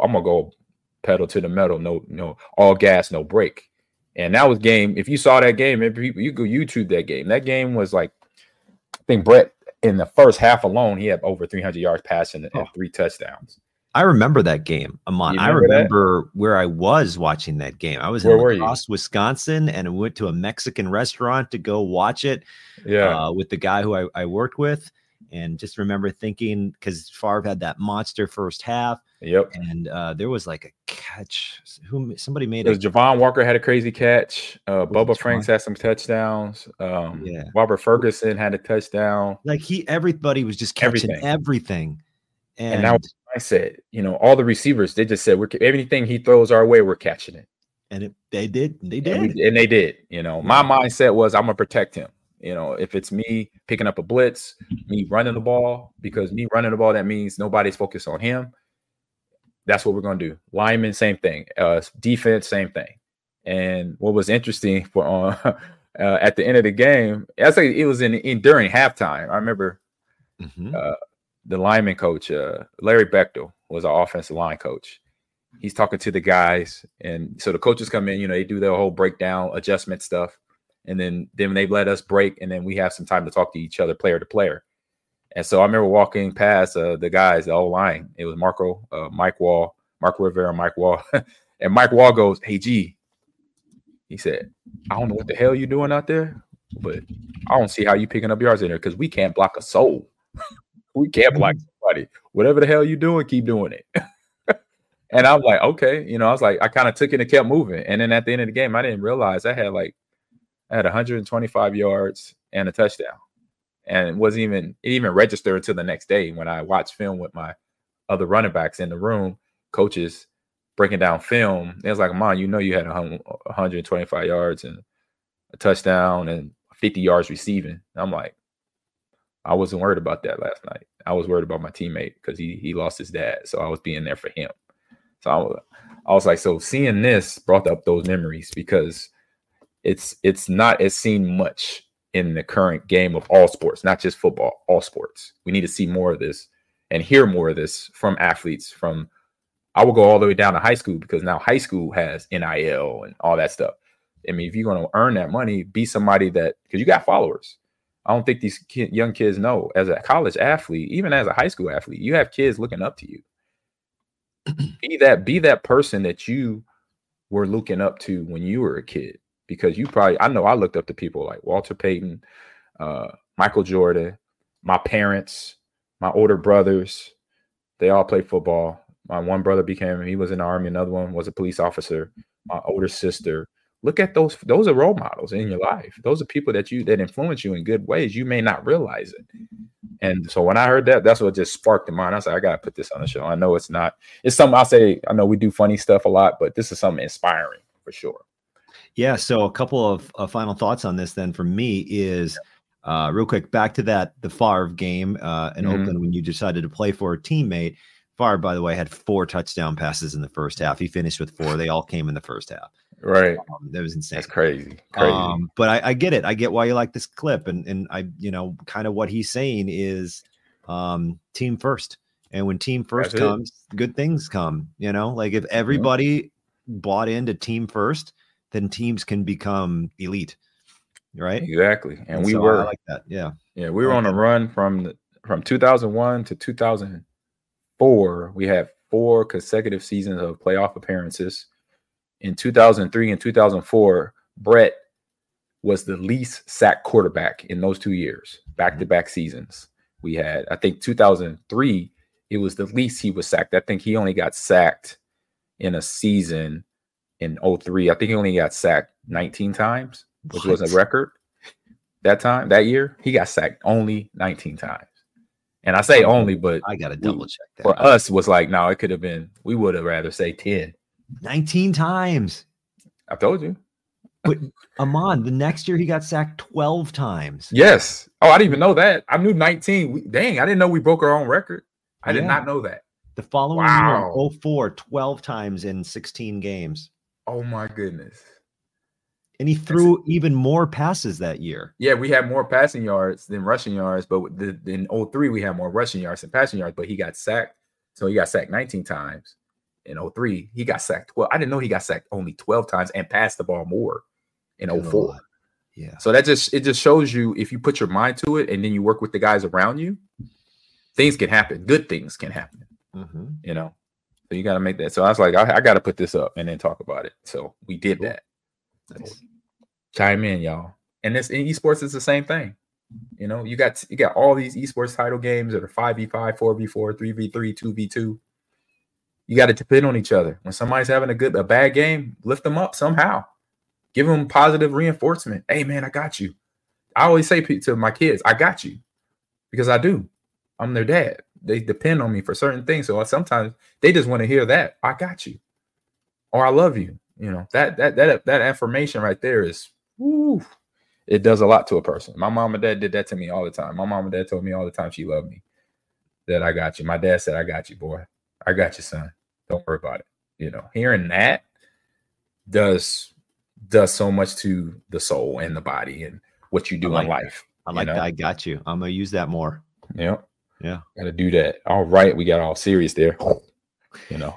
go pedal to the metal, no all gas, no brake. And that was game. If you saw that game, you go YouTube that game. That game was like, I think Brett in the first half alone, he had over 300 yards passing and 3 touchdowns.
I remember that game, Ahman. I remember where I was watching that game. I was in La Crosse, Wisconsin, and I went to a Mexican restaurant to go watch it with the guy who I worked with. And just remember thinking, because Favre had that monster first half.
Yep.
And there was like a catch. Somebody made
it. Javon Walker had a crazy catch. Bubba Franks had some touchdowns. Robert Ferguson had a touchdown.
Like everybody was just catching everything.
And that was I said, all the receivers, they just said, everything he throws our way, we're catching it.
And they did.
And they did. My mindset was, I'm going to protect him. If it's me picking up a blitz, me running the ball, because me running the ball, that means nobody's focused on him. That's what we're going to do. Lineman, same thing. Defense, same thing. And what was interesting at the end of the game, I say it was during halftime. I remember the lineman coach, Larry Bechtel, was our offensive line coach. He's talking to the guys, and so the coaches come in. They do their whole breakdown, adjustment stuff. And then they let us break, and then we have some time to talk to each other, player to player. And so I remember walking past the guys, the O-line. It was Mike Wall, Marco Rivera, Mike Wall. And Mike Wall goes, "Hey, G," he said, "I don't know what the hell you're doing out there, but I don't see how you picking up yards in there, because we can't block a soul. We can't block somebody. Whatever the hell you're doing, keep doing it." And I'm like, okay. I was like, I kind of took it and kept moving. And then at the end of the game, I didn't realize I had 125 yards and a touchdown. And it even registered until the next day when I watched film with my other running backs in the room, coaches breaking down film. It was like, "Mom, you had 125 yards and a touchdown and 50 yards receiving." I'm like, I wasn't worried about that last night. I was worried about my teammate, because he lost his dad. So I was being there for him. So I was like, so seeing this brought up those memories, because it's not as seen much in the current game of all sports, not just football, all sports. We need to see more of this and hear more of this from athletes. I will go all the way down to high school, because now high school has NIL and all that stuff. I mean, if you're going to earn that money, be somebody because you got followers. I don't think these young kids know, as a college athlete, even as a high school athlete, you have kids looking up to you. Be that person that you were looking up to when you were a kid. Because I know I looked up to people like Walter Payton, Michael Jordan, my parents, my older brothers. They all played football. My one brother he was in the Army. Another one was a police officer. My older sister. Look at those. Those are role models in your life. Those are people that influence you in good ways. You may not realize it. And so when I heard that, that's what just sparked in mind. I said, I got to put this on the show. I know it's something I know we do funny stuff a lot, but this is something inspiring for sure.
Yeah. So a couple of final thoughts on this then from me is real quick, back to the Favre game in Oakland when you decided to play for a teammate. Favre, by the way, had 4 touchdown passes in the first half. He finished with 4. They all came in the first half.
Right.
That was insane.
That's crazy.
But I get it. I get why you like this clip. And I, kind of what he's saying is team first. And when team first comes, good things come, like if everybody bought into team first, then teams can become elite. Right.
Exactly. And we
so
were
I like that. Yeah.
Yeah. We were on a run from from 2001 to 2004, we had 4 consecutive seasons of playoff appearances. In 2003 and 2004, Brett was the least sacked quarterback in those 2 years, back-to-back seasons. We had, I think 2003, it was the least he was sacked. I think he only got sacked in a season in 03. I think he only got sacked 19 times, which was a record. That year, he got sacked only 19 times. And I say only, but
I got to double check that.
For us, was like, no, it could have been, we would have rather say 10.
19 times.
I told you.
But Amon, the next year he got sacked 12 times.
Yes. Oh, I didn't even know that. I knew 19. Dang, I didn't know we broke our own record. I did not know that.
The following year, 04, 12 times in 16 games.
Oh, my goodness.
And he threw even more passes that year.
Yeah, we had more passing yards than rushing yards, but in 03, we had more rushing yards than passing yards, but he got sacked. So he got sacked 19 times. In 03, he got sacked 12. I didn't know he got sacked only 12 times and passed the ball more in 04.
Yeah.
So it just shows you, if you put your mind to it and then you work with the guys around you, things can happen. Good things can happen.
Mm-hmm.
You know, so you got to make that. So I was like, I got to put this up and then talk about it. So we did that.
Nice.
Chime in, y'all. And this in esports is the same thing. You know, you got all these esports title games that are 5v5, 4v4, 3v3, 2v2. You got to depend on each other. When somebody's having a bad game, lift them up somehow. Give them positive reinforcement. Hey, man, I got you. I always say to my kids, I got you, because I do. I'm their dad. They depend on me for certain things. So sometimes they just want to hear that I got you, or I love you. You know, that affirmation right there is, woo, it does a lot to a person. My mom and dad did that to me all the time. My mom and dad told me all the time she loved me, that I got you. My dad said, I got you, boy. I got you, son. Don't worry about it. You know, hearing that does so much to the soul and the body and what you do in life.
I like that. I got you. I'm going to use that more.
Yeah.
Yeah.
Got to do that. All right. We got all serious there. You know,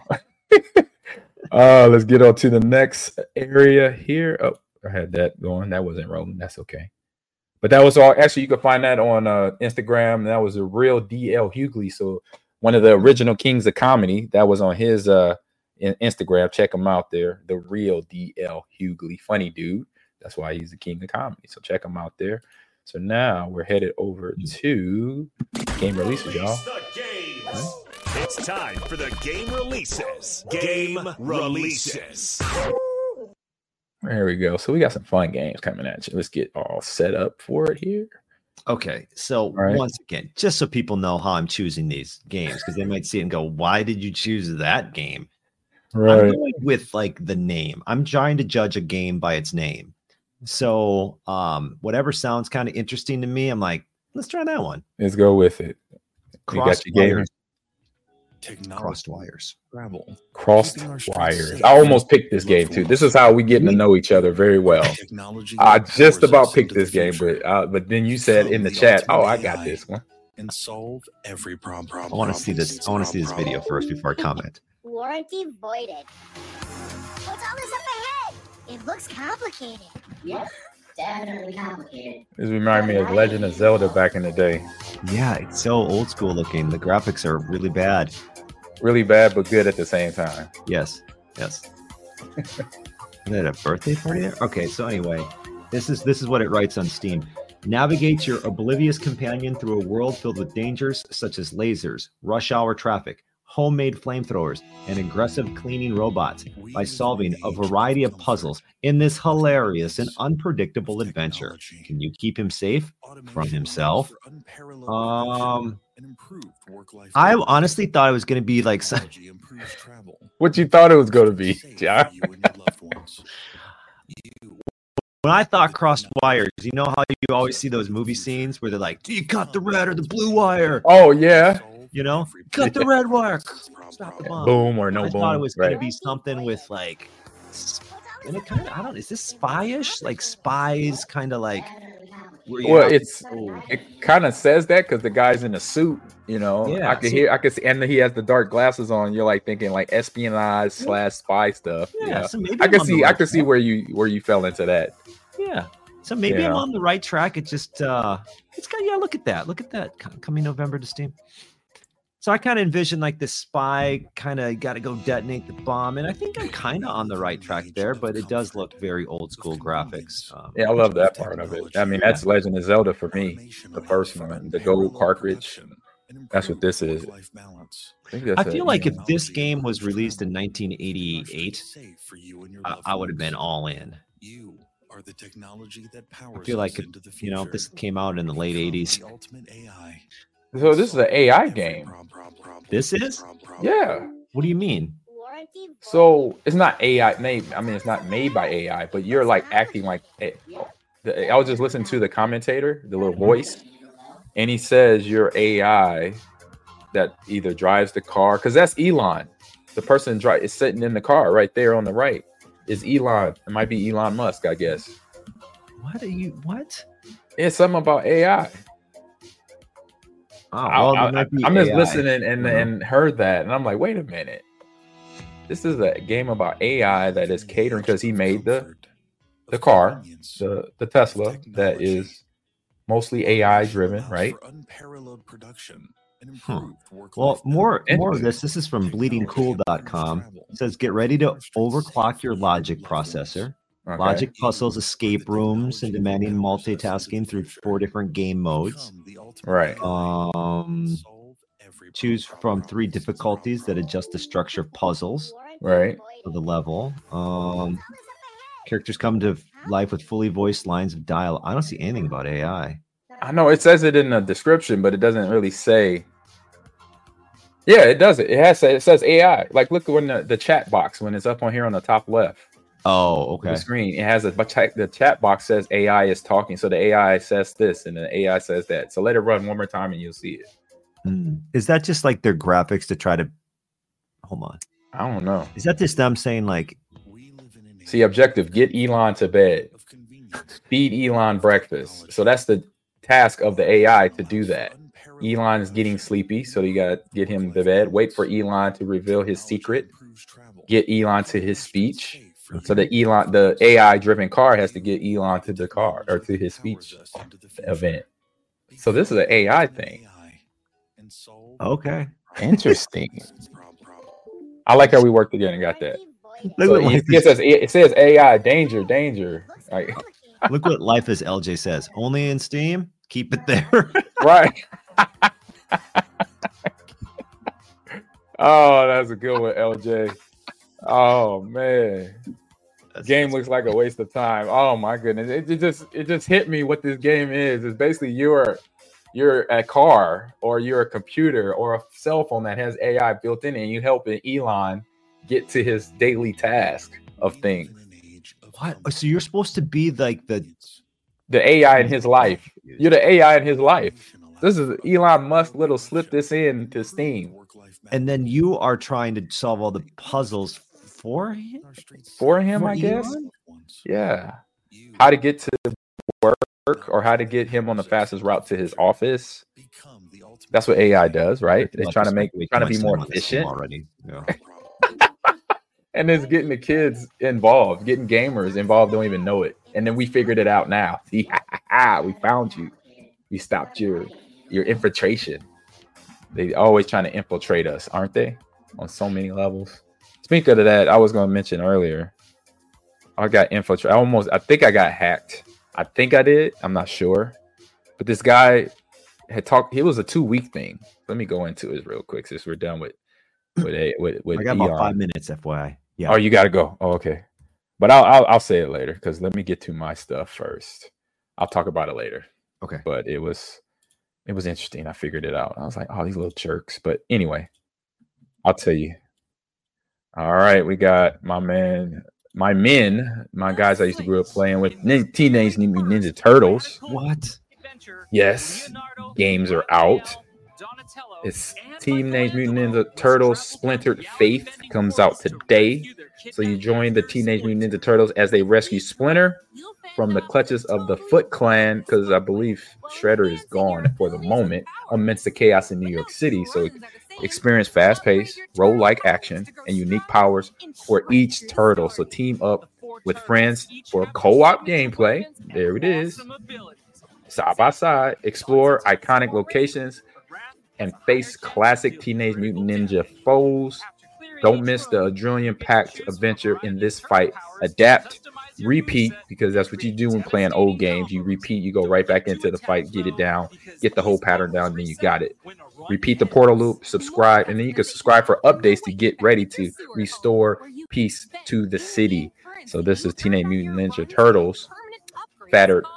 let's get on to the next area here. Oh, I had that going. That wasn't rolling. That's okay. But that was all. Actually, you can find that on Instagram. That was a real DL Hughley. So one of the original kings of comedy, that was on his Instagram. Check him out there. The real DL Hughley. Funny dude. That's why he's the king of comedy. So check him out there. So now we're headed over to game releases, y'all.
It's time for the game releases. Game releases.
There we go. So we got some fun games coming at you. Let's get all set up for it here.
Okay. So once again, just so people know how I'm choosing these games, because they might see it and go, why did you choose that game?
Right.
I'm going with like the name. I'm trying to judge a game by its name. So whatever sounds kind of interesting to me, I'm like, let's try that one.
Let's go with it.
Crossed wires.
Crossed wires. Travel.
Crossed wires. I almost picked this game too. This is how we getting to know each other very well. I just about picked this game, but then you said in the chat, "Oh, I got this one."
And solve every problem.
I want to see this. I want to see this video first before I comment.
Warranty voided. What's all this up ahead? It looks complicated.
Yep, definitely complicated.
This reminds me of Legend of Zelda back in the day.
Yeah, it's so old school looking. The graphics are really bad.
Really bad, but good at the same time.
Yes. Is that a birthday party there? Okay, so anyway, this is what it writes on Steam. Navigate your oblivious companion through a world filled with dangers such as lasers, rush hour traffic, homemade flamethrowers, and aggressive cleaning robots by solving a variety of puzzles in this hilarious and unpredictable adventure. Can you keep him safe from himself? I honestly thought it was going to be like
what you thought it was going to be, John?
When I thought crossed wires, you know how you always see those movie scenes where they're like, do you cut the red or the blue wire?
Oh, yeah.
You know, cut the red wire. Stop the bomb.
Boom or no
I
boom.
thought it was going to be something with like, and it kind of, I don't know, is this spy-ish? Like spies, kind of like.
Well, it kind of says that because the guy's in a suit, you know.
Yeah,
I can see, and he has the dark glasses on. You're like thinking like espionage / spy stuff.
Yeah, so maybe
I can see where you fell into that.
Yeah. So maybe I'm on the right track. It just it's got look at that coming November to Steam. So I kind of envision like this spy kind of got to go detonate the bomb, and I think I'm kind of on the right track there. But it does look very old school graphics.
I love that part of it. I mean, that's Legend of Zelda for me, the first one, the gold cartridge. That's what this is.
I feel like if this game was released in 1988, I would have been all in. I feel like if this came out in the late 80s.
So this is an AI game.
This is?
Yeah.
What do you mean?
So it's not AI made. I mean, it's not made by AI, but you're like acting like. I was just listening to the commentator, the little voice, and he says you're AI that either drives the car, because that's Elon. The person is sitting in the car right there on the right is Elon. It might be Elon Musk, I guess.
What?
It's something about AI. I'm just listening and heard that, and I'm like, wait a minute. This is a game about AI that is catering, because he made the car, the Tesla, that is mostly AI driven, right?
Well, more of this. This is from bleedingcool.com. It says, get ready to overclock your logic processor. Okay. Logic puzzles, escape rooms, and demanding multitasking through 4 different game modes.
Right.
Choose from 3 difficulties that adjust the structure of puzzles.
Right.
For the level. Characters come to life with fully voiced lines of dialogue. I don't see anything about AI.
I know it says it in the description, but it doesn't really say. Yeah, it does. It says AI. Like, look when the chat box, when it's up on here on the top left.
Oh, okay.
The screen, it has the chat box says AI is talking. So the AI says this and the AI says that. So let it run one more time and you'll see it.
Is that just like their graphics to try to hold on?
I don't know.
Is that just them saying like,
see, objective, get Elon to bed, feed Elon breakfast. So that's the task of the AI to do that. Elon is getting sleepy, so you got to get him to bed. Wait for Elon to reveal his secret. Get Elon to his speech. So the AI driven car has to get Elon to the car or to his speech event. So this is an AI thing.
Okay.
Interesting. I like how we worked together and got that. So it says AI danger. Like,
look what Life is LJ says. Only in Steam. Keep it there.
Right. Oh, that's a good one, LJ. Oh man, game looks like a waste of time. Oh my goodness, it just hit me what this game is. It's basically you're a car or you're a computer or a cell phone that has AI built in it, and you helping Elon get to his daily task of things.
What? So you're supposed to be like the
AI in his life. You're the AI in his life. This is Elon Musk little slip this in to Steam.
And then you are trying to solve all the puzzles for him?
For him, I guess. Yeah. How to get to work or how to get him on the fastest route to his office. That's what AI does, right? They're trying to be more efficient already. Yeah. And it's getting the kids involved, getting gamers involved, don't even know it. And then we figured it out now. See, we found you. We stopped your infiltration. They always trying to infiltrate us, aren't they? On so many levels. Speaking of that, I was going to mention earlier, I got infiltrated. I think I got hacked. I think I did. I'm not sure. But this guy had talked. It was a 2-week thing. Let me go into it real quick since we're done with I got
about 5 minutes, FYI. Yeah.
Oh, you got to go. Oh, okay. But I'll say it later because let me get to my stuff first. I'll talk about it later.
Okay.
But it was interesting. I figured it out. I was like, oh, these little jerks. But anyway, I'll tell you. All right, we got my guys I used to grow up playing with, Teenage Mutant Ninja Turtles.
What?
Yes, games are out. It's Teenage Mutant Ninja Turtles Splintered Faith comes out today. So you join the Teenage Mutant Ninja Turtles as they rescue Splinter from the clutches of the Foot Clan, because I believe Shredder is gone for the moment, amidst the chaos in New York City. So experience fast-paced, role-like action, and unique powers for each turtle. So team up with friends for co-op gameplay. There it is. Side by side, explore iconic locations and face classic Teenage Mutant Ninja foes. Don't miss the adrenaline-packed adventure in this fight. Adapt, repeat, because that's what you do when playing old games. You repeat, you go right back into the fight, get it down, get the whole pattern down, and then you got it. Repeat the portal loop, subscribe, and then you can subscribe for updates to get ready to restore peace to the city. So this is Teenage Mutant Ninja Turtles, Splintered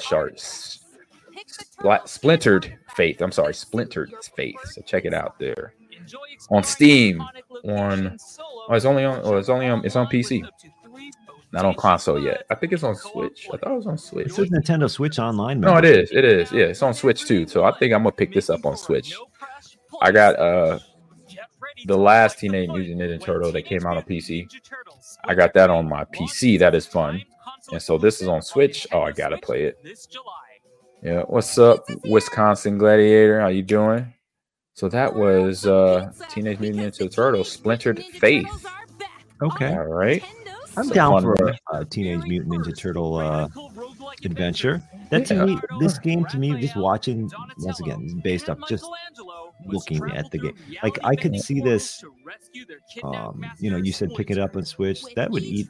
Faith. I'm sorry, Splintered Faith. So check it out there on Steam. It's on PC, not on console yet. I think it's on Switch. I thought it was on Switch.
It says Nintendo Switch Online.
No, it is. Yeah, it's on Switch too. So I think I'm gonna pick this up on Switch. I got the last Teenage Mutant Ninja Turtle that came out on PC. I got that on my PC. That is fun. And so this is on Switch. Oh, I gotta play it. Yeah, what's up, Wisconsin Gladiator? How you doing? So that was Teenage Mutant Ninja Turtles Splintered Faith.
Okay.
All right.
I'm down for a Teenage Mutant Ninja Turtle adventure. That to me, this game to me, just watching once again, is based off just looking at the game. Like I could see this. You said pick it up on Switch. That would eat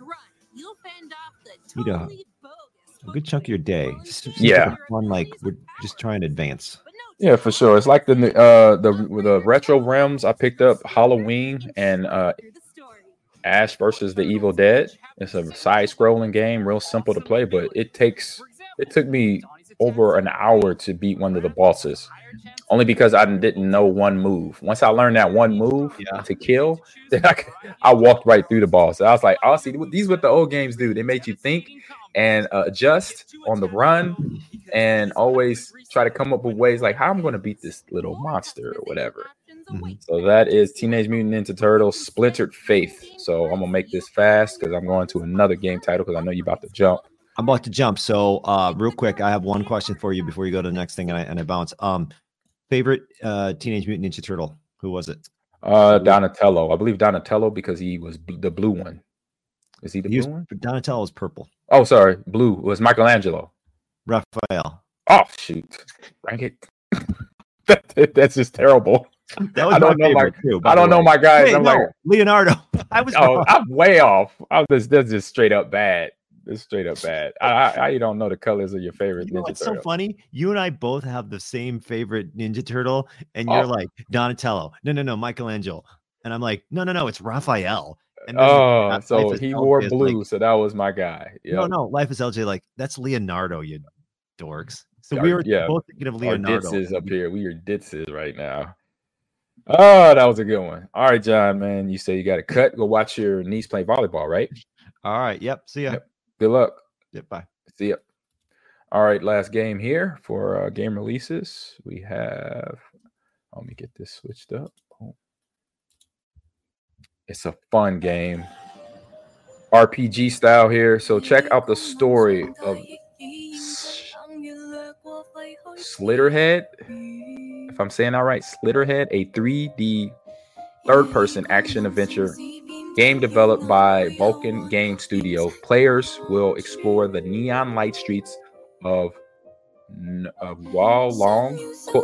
a good chunk of your day.
Yeah.
Like we're just trying to advance.
Yeah, for sure. It's like the retro realms. I picked up Halloween and Ash versus the Evil Dead. It's a side-scrolling game, real simple to play, but it took me over an hour to beat one of the bosses, only because I didn't know one move. Once I learned that one move to kill, then I walked right through the boss. So I was like, "Oh, see, these what the old games do. They made you think and adjust on the run, and always try to come up with ways like how I'm going to beat this little monster or whatever." Mm-hmm. So that is Teenage Mutant Ninja Turtles Splintered Faith. So I'm gonna make this fast because I'm going to another game title because I know you're about to jump.
I'm about to jump. So real quick, I have one question for you before you go to the next thing and I bounce. Favorite Teenage Mutant Ninja Turtle? Who was it?
Donatello. I believe Donatello because he was the blue one. Is he the blue one?
Donatello was purple.
Oh, sorry. Blue was Michelangelo.
Raphael.
Oh, shoot. Rank it. That's just terrible.
That was I
don't know my guys.
Wait, like Leonardo.
I'm way off. That's just straight up bad. It's straight up bad. I don't know the colors of your favorite Ninja
Turtle.
So
funny. You and I both have the same favorite Ninja Turtle, and you're like Donatello. No, Michelangelo. And I'm like, no, it's Raphael. And
so he wore blue, like, so that was my guy. Yep.
No, Life is LJ. Like that's Leonardo, you dorks. So we were both thinking of Leonardo.
Our ditzes up here. We are ditzes right now. Oh, that was a good one. All right, John, man. You say you got to cut. Go watch your niece play volleyball, right?
All right. Yep. See ya.
Yep. Good luck.
Yep. Bye.
See ya. All right. Last game here for game releases. We have. Let me get this switched up. It's a fun game. RPG style here. So check out the story of Slitterhead. If I'm saying that right, Slitterhead, a 3D third-person action adventure game developed by Vulcan Game Studio. Players will explore the neon light streets of Kowloon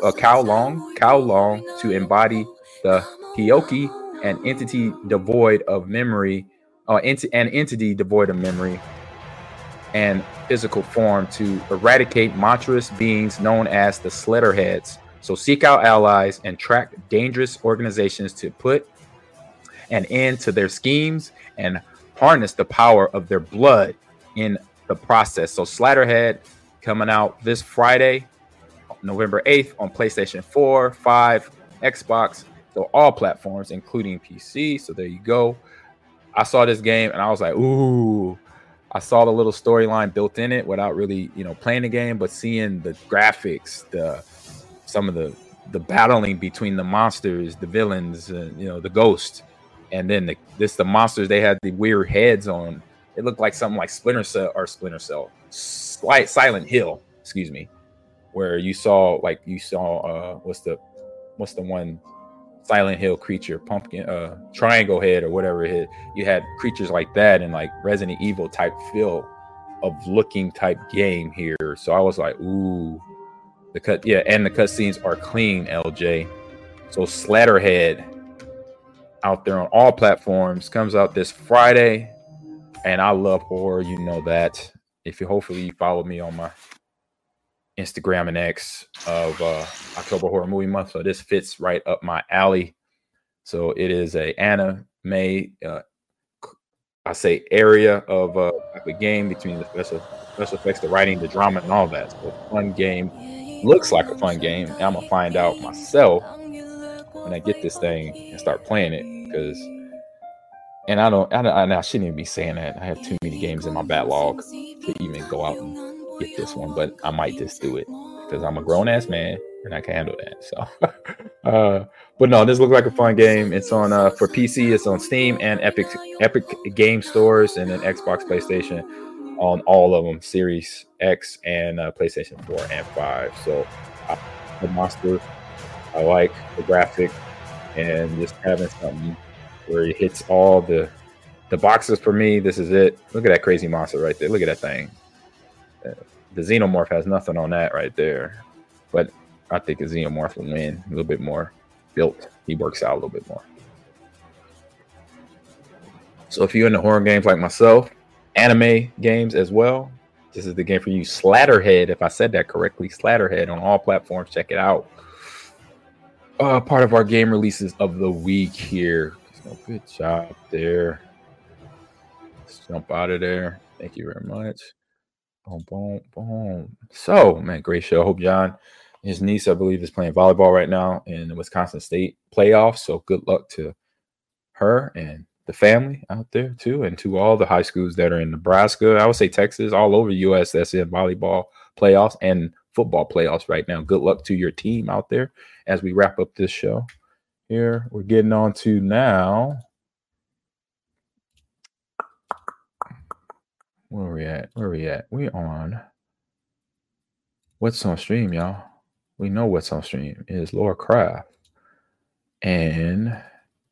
to embody the Hioki, an entity devoid of memory, and physical form to eradicate monstrous beings known as the Slitterheads. So seek out allies and track dangerous organizations to put an end to their schemes and harness the power of their blood in the process. So Slitterhead coming out this Friday, November 8th on PlayStation 4, 5, Xbox, so all platforms, including PC. So there you go. I saw this game and I was like, ooh. I saw the little storyline built in it without really, playing the game, but seeing the graphics, some of the battling between the monsters, the villains, the ghost, and then the monsters. They had the weird heads on. It looked like something like Silent Hill, where you saw what's the one Silent Hill creature, pumpkin, triangle head, or whatever it is. You had creatures like that and like Resident Evil type feel of looking type game here. So I was like, ooh, the cutscenes are clean, LJ. So Slatterhead out there on all platforms, comes out this Friday, and I love horror, you know that. Hopefully you follow me on my Instagram and X of October Horror Movie Month, so this fits right up my alley. So it is a anime, I say area of a game between the special effects, the writing, the drama, and all that. So fun game, looks like a fun game. And I'm gonna find out myself when I get this thing and start playing it, and I shouldn't even be saying that. I have too many games in my backlog to even go out and get this one, but I might just do it because I'm a grown-ass man and I can handle that. So but no, this looks like a fun game. It's on for PC, it's on Steam and Epic Game Stores, and then Xbox, PlayStation, on all of them, Series X and PlayStation 4 and 5. So the monster, I like the graphic, and just having something where it hits all the boxes for me. This is it. Look at that crazy monster right there. Look at that thing. The Xenomorph has nothing on that right there, but I think a Xenomorph will win. A little bit more built. He works out a little bit more. So if you're into horror games like myself, anime games as well, this is the game for you. Slatterhead, if I said that correctly, Slatterhead on all platforms. Check it out. Part of our game releases of the week here. So good job there. Let's jump out of there. Thank you very much. Boom, boom, boom. So, man, great show. Hope John, his niece, I believe, is playing volleyball right now in the Wisconsin State playoffs. So good luck to her and the family out there too, and to all the high schools that are in Nebraska. I would say Texas, all over the U.S. that's in volleyball playoffs and football playoffs right now. Good luck to your team out there as we wrap up this show. Here we're getting on to now. Where are we at? We on What's on Stream, y'all. We know what's on stream is Laura Craft and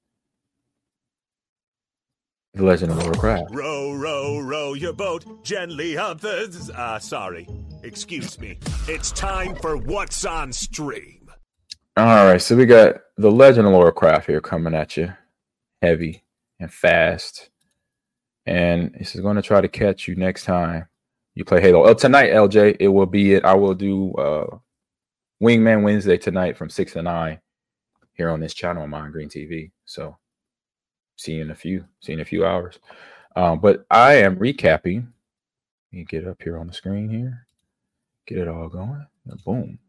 The Legend of Laura Craft.
Row, row, row your boat gently up the... sorry. Excuse me. It's time for What's on Stream.
All right, so we got The Legend of Laura Craft here coming at you. Heavy and fast. And this is going to try to catch you next time you play Halo. Tonight, LJ, it will be it. I will do Wingman Wednesday tonight from 6 to 9 here on this channel on Mind Green TV. So see you in a few hours. But I am recapping. Let me get up here on the screen here. Get it all going. And boom.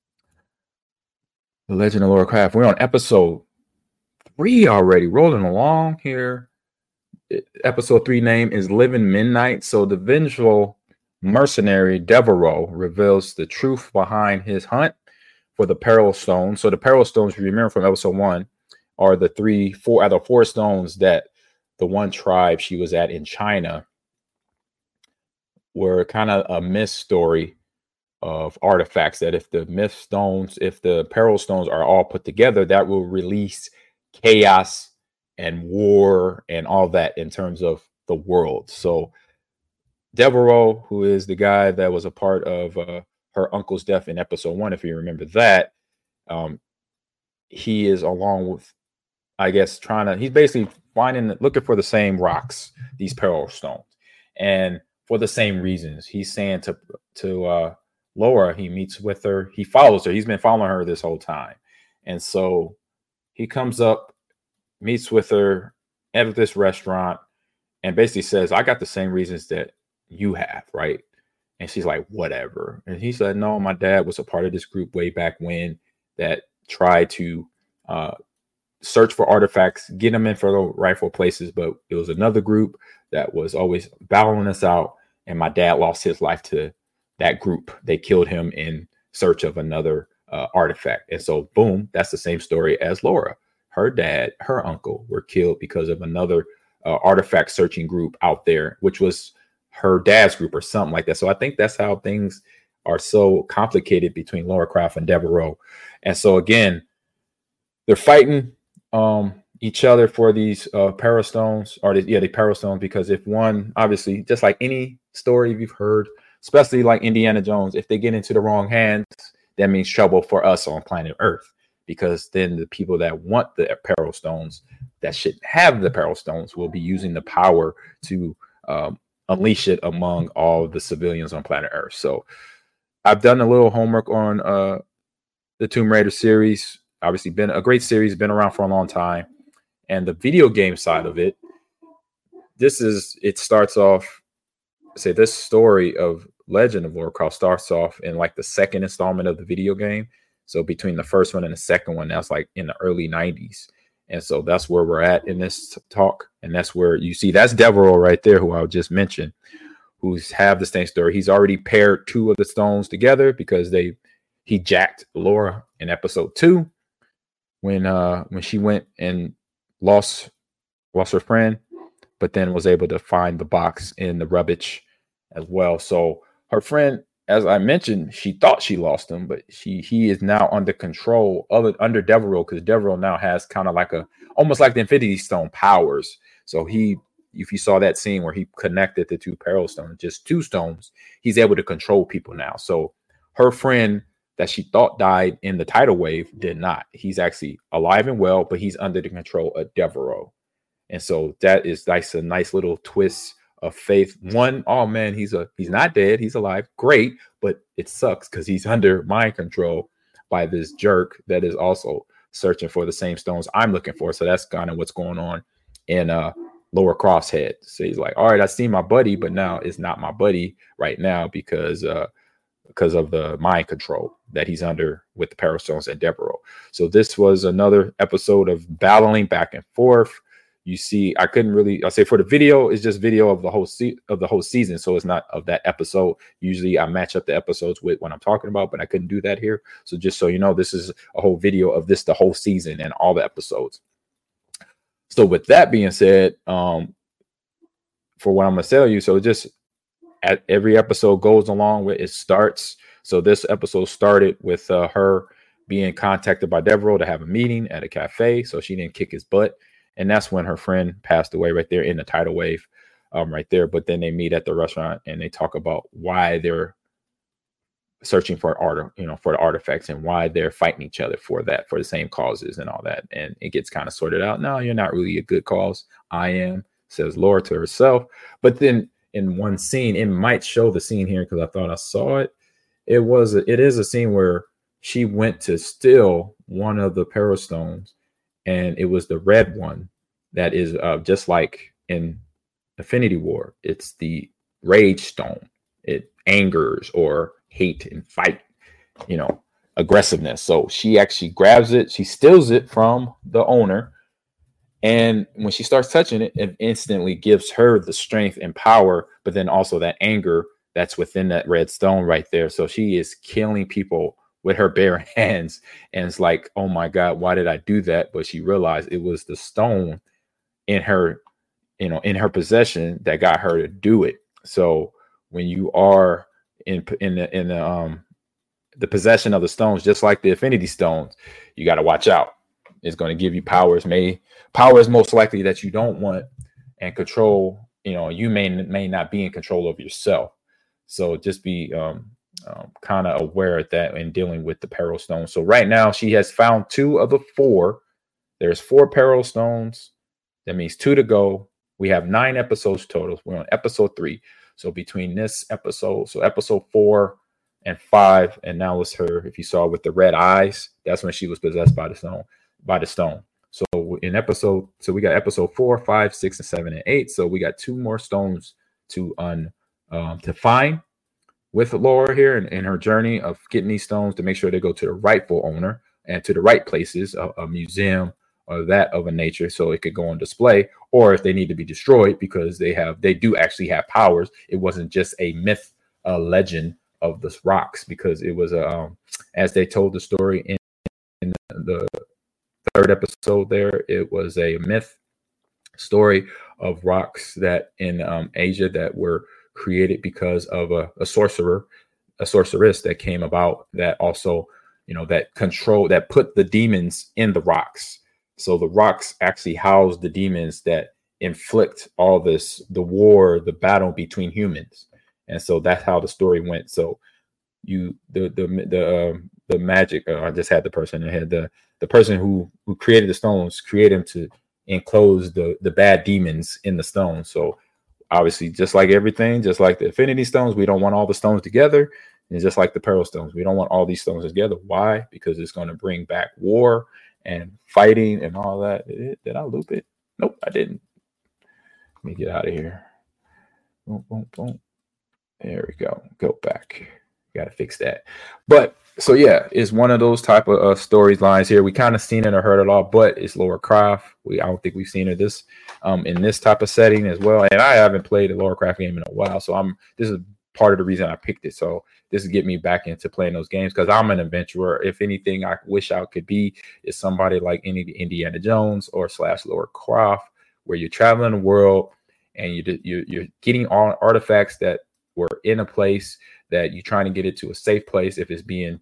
The Legend of Laura Craft. We're on episode 3 already, rolling along here. Episode 3 name is Living Midnight. So the vengeful mercenary Devereaux reveals the truth behind his hunt for the Peril Stones. So the Peril Stones, if you remember from episode 1, are the four stones that the one tribe she was at in China were kind of a myth story of artifacts that if the Peril Stones are all put together, that will release chaos and war and all that in terms of the world. So Devereaux, who is the guy that was a part of her uncle's death in episode 1, if you remember that, he is along with, I guess, he's basically looking for the same rocks, these Peril Stones, and for the same reasons. He's saying to Laura, he meets with her, he follows her, he's been following her this whole time. And so he comes up, meets with her at this restaurant, and basically says, I got the same reasons that you have, right? And she's like, whatever. And he said, no, my dad was a part of this group way back when that tried to search for artifacts, get them in for the rightful places, but it was another group that was always battling us out, and my dad lost his life to that group. They killed him in search of another artifact. And so boom, that's the same story as Laura. Her dad, her uncle were killed because of another artifact searching group out there, which was her dad's group or something like that. So I think that's how things are so complicated between Laura Craft and Devereaux. And so again, they're fighting each other for these Peril Stones, or the Peril Stones, because if one, obviously, just like any story you've heard, especially like Indiana Jones, if they get into the wrong hands, that means trouble for us on planet Earth, because then the people that want the Peril Stones, that shouldn't have the Peril Stones, will be using the power to unleash it among all the civilians on planet Earth. So I've done a little homework on the Tomb Raider series. Obviously been a great series, been around for a long time. And the video game side of it, it starts off, say this story of Legend of Lara Croft starts off in like the second installment of the video game. So between the first one and the second one, that's like in the early 90s. And so that's where we're at in this talk. And that's where you see, that's Devereaux right there, who I just mentioned, who's have the same story. He's already paired two of the stones together because he jacked Laura in episode 2 when she went and lost her friend, but then was able to find the box in the rubbish as well. So her friend, as I mentioned, she thought she lost him, but he is now under control under Devereaux, because Devereaux now has kind of like almost like the Infinity Stone powers. So if you saw that scene where he connected the two Peril Stones, just 2 stones, he's able to control people now. So her friend that she thought died in the tidal wave did not. He's actually alive and well, but he's under the control of Devereaux. And so that is a nice little twist of faith. One, oh man, he's not dead, he's alive. Great, but it sucks because he's under mind control by this jerk that is also searching for the same stones I'm looking for. So that's kind of what's going on in Lara Croft's head. So he's like, all right, I see my buddy, but now it's not my buddy right now because of the mind control that he's under with the Peril Stones and Devereaux. So this was another episode of battling back and forth. You see, I say for the video, it's just video of the whole season. So it's not of that episode. Usually I match up the episodes with what I'm talking about, but I couldn't do that here. So just so you know, this is a whole video of the whole season and all the episodes. So with that being said, for what I'm going to tell you, so just at every episode goes along with it starts. So this episode started with her being contacted by Devereaux to have a meeting at a cafe. So she didn't kick his butt. And that's when her friend passed away right there in the tidal wave right there. But then they meet at the restaurant and they talk about why they're searching for for the artifacts and why they're fighting each other for the same causes and all that. And it gets kind of sorted out. No, you're not really a good cause. I am, says Laura to herself. But then in one scene, it might show the scene here because I thought I saw it. It is a scene where she went to steal one of the Peril Stones, and it was the red one that is just like in Infinity War. It's the Rage Stone. It angers or hate and fight, aggressiveness. So she actually grabs it. She steals it from the owner. And when she starts touching it, it instantly gives her the strength and power, but then also that anger that's within that red stone right there. So she is killing people with her bare hands. And it's like, oh my God, why did I do that? But she realized it was the stone in her, in her possession that got her to do it. So when you are in the possession of the stones, just like the Infinity Stones, you got to watch out. It's going to give you powers. Power is most likely that you don't want, and control. You may not be in control of yourself. So just be kind of aware of that in dealing with the Peril Stones. So right now she has found 2 of the 4. There's 4 Peril Stones. That means 2 to go. We have 9 episodes total. We're on episode 3. So between this episode, so episode 4 and 5, and now it's her, if you saw with the red eyes, that's when she was possessed by the stone. So we got episode 4, 5, 6, and 7, and 8. So we got 2 more stones to find with Laura here in her journey of getting these stones to make sure they go to the rightful owner and to the right places, a museum or that of a nature, so it could go on display, or if they need to be destroyed because they do actually have powers. It wasn't just a myth, a legend of the rocks, because it was as they told the story in the 3rd episode there, it was a myth story of rocks that in Asia that were created because of a sorceress that came about, that also that put the demons in the rocks. So the rocks actually house the demons that inflict all this, the war, the battle between humans. And so that's how the story went. So the magic, I just had the person in head, the person who created the stones created them to enclose the bad demons in the stone. So obviously, just like everything, just like the Infinity Stones, we don't want all the stones together. And just like the Peril Stones, we don't want all these stones together. Why? Because it's going to bring back war and fighting and all that. Did I loop it? Nope, I didn't. Let me get out of here. Boom, boom, boom. There we go. Go back. Got to fix that. But so yeah, it's one of those type of storylines here. We kind of seen it or heard it all, but it's Lara Croft. I don't think we've seen her this in this type of setting as well. And I haven't played a Lara Croft game in a while, so this is part of the reason I picked it. So this is getting me back into playing those games because I'm an adventurer. If anything, I wish I could be is somebody like any Indiana Jones or / Lara Croft, where you're traveling the world and you're getting all artifacts that were in a place that you're trying to get it to a safe place if it's being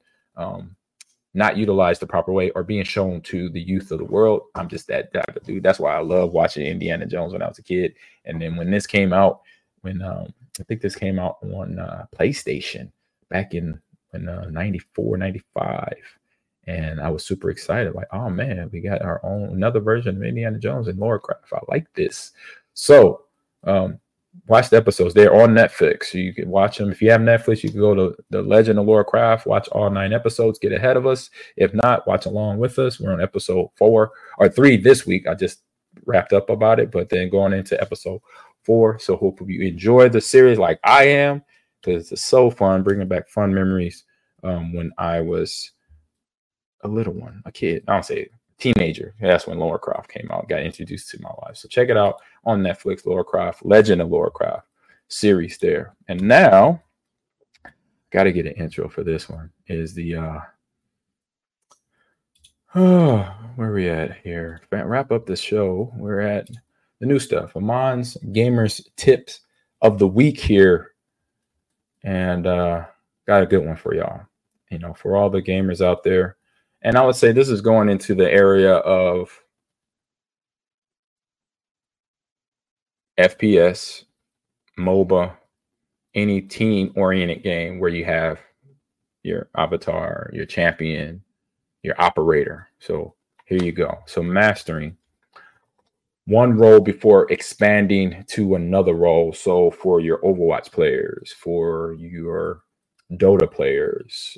not utilized the proper way or being shown to the youth of the world. I'm just that type of dude. That's why I love watching Indiana Jones when I was a kid. And then when this came out, I think this came out on PlayStation back in 94, 95. And I was super excited. Like, oh man, we got our own another version of Indiana Jones and Lara Croft. I like this. So watch the episodes. They're on Netflix. So you can watch them. If you have Netflix, you can go to The Legend of Lara Croft, watch all 9 episodes, get ahead of us. If not, watch along with us. We're on episode 4 or 3 this week. I just wrapped up about it, but then going into episode 4. So hopefully you enjoy the series like I am, because it's so fun, bringing back fun memories when I was a little one, a kid. I don't say teenager. That's when Lara Croft came out, got introduced to my life. So check it out on Netflix, Lara Croft, Legend of Lara Croft series there. And now, got to get an intro for this one. Is the where we at here? Wrap up the show. We're at the new stuff. Amon's Gamers Tips of the Week here. And got a good one for y'all. You know, for all the gamers out there. And I would say this is going into the area of FPS, MOBA, any team-oriented game where you have your avatar, your champion, your operator. So here you go. So mastering one role before expanding to another role. So for your Overwatch players, for your Dota players,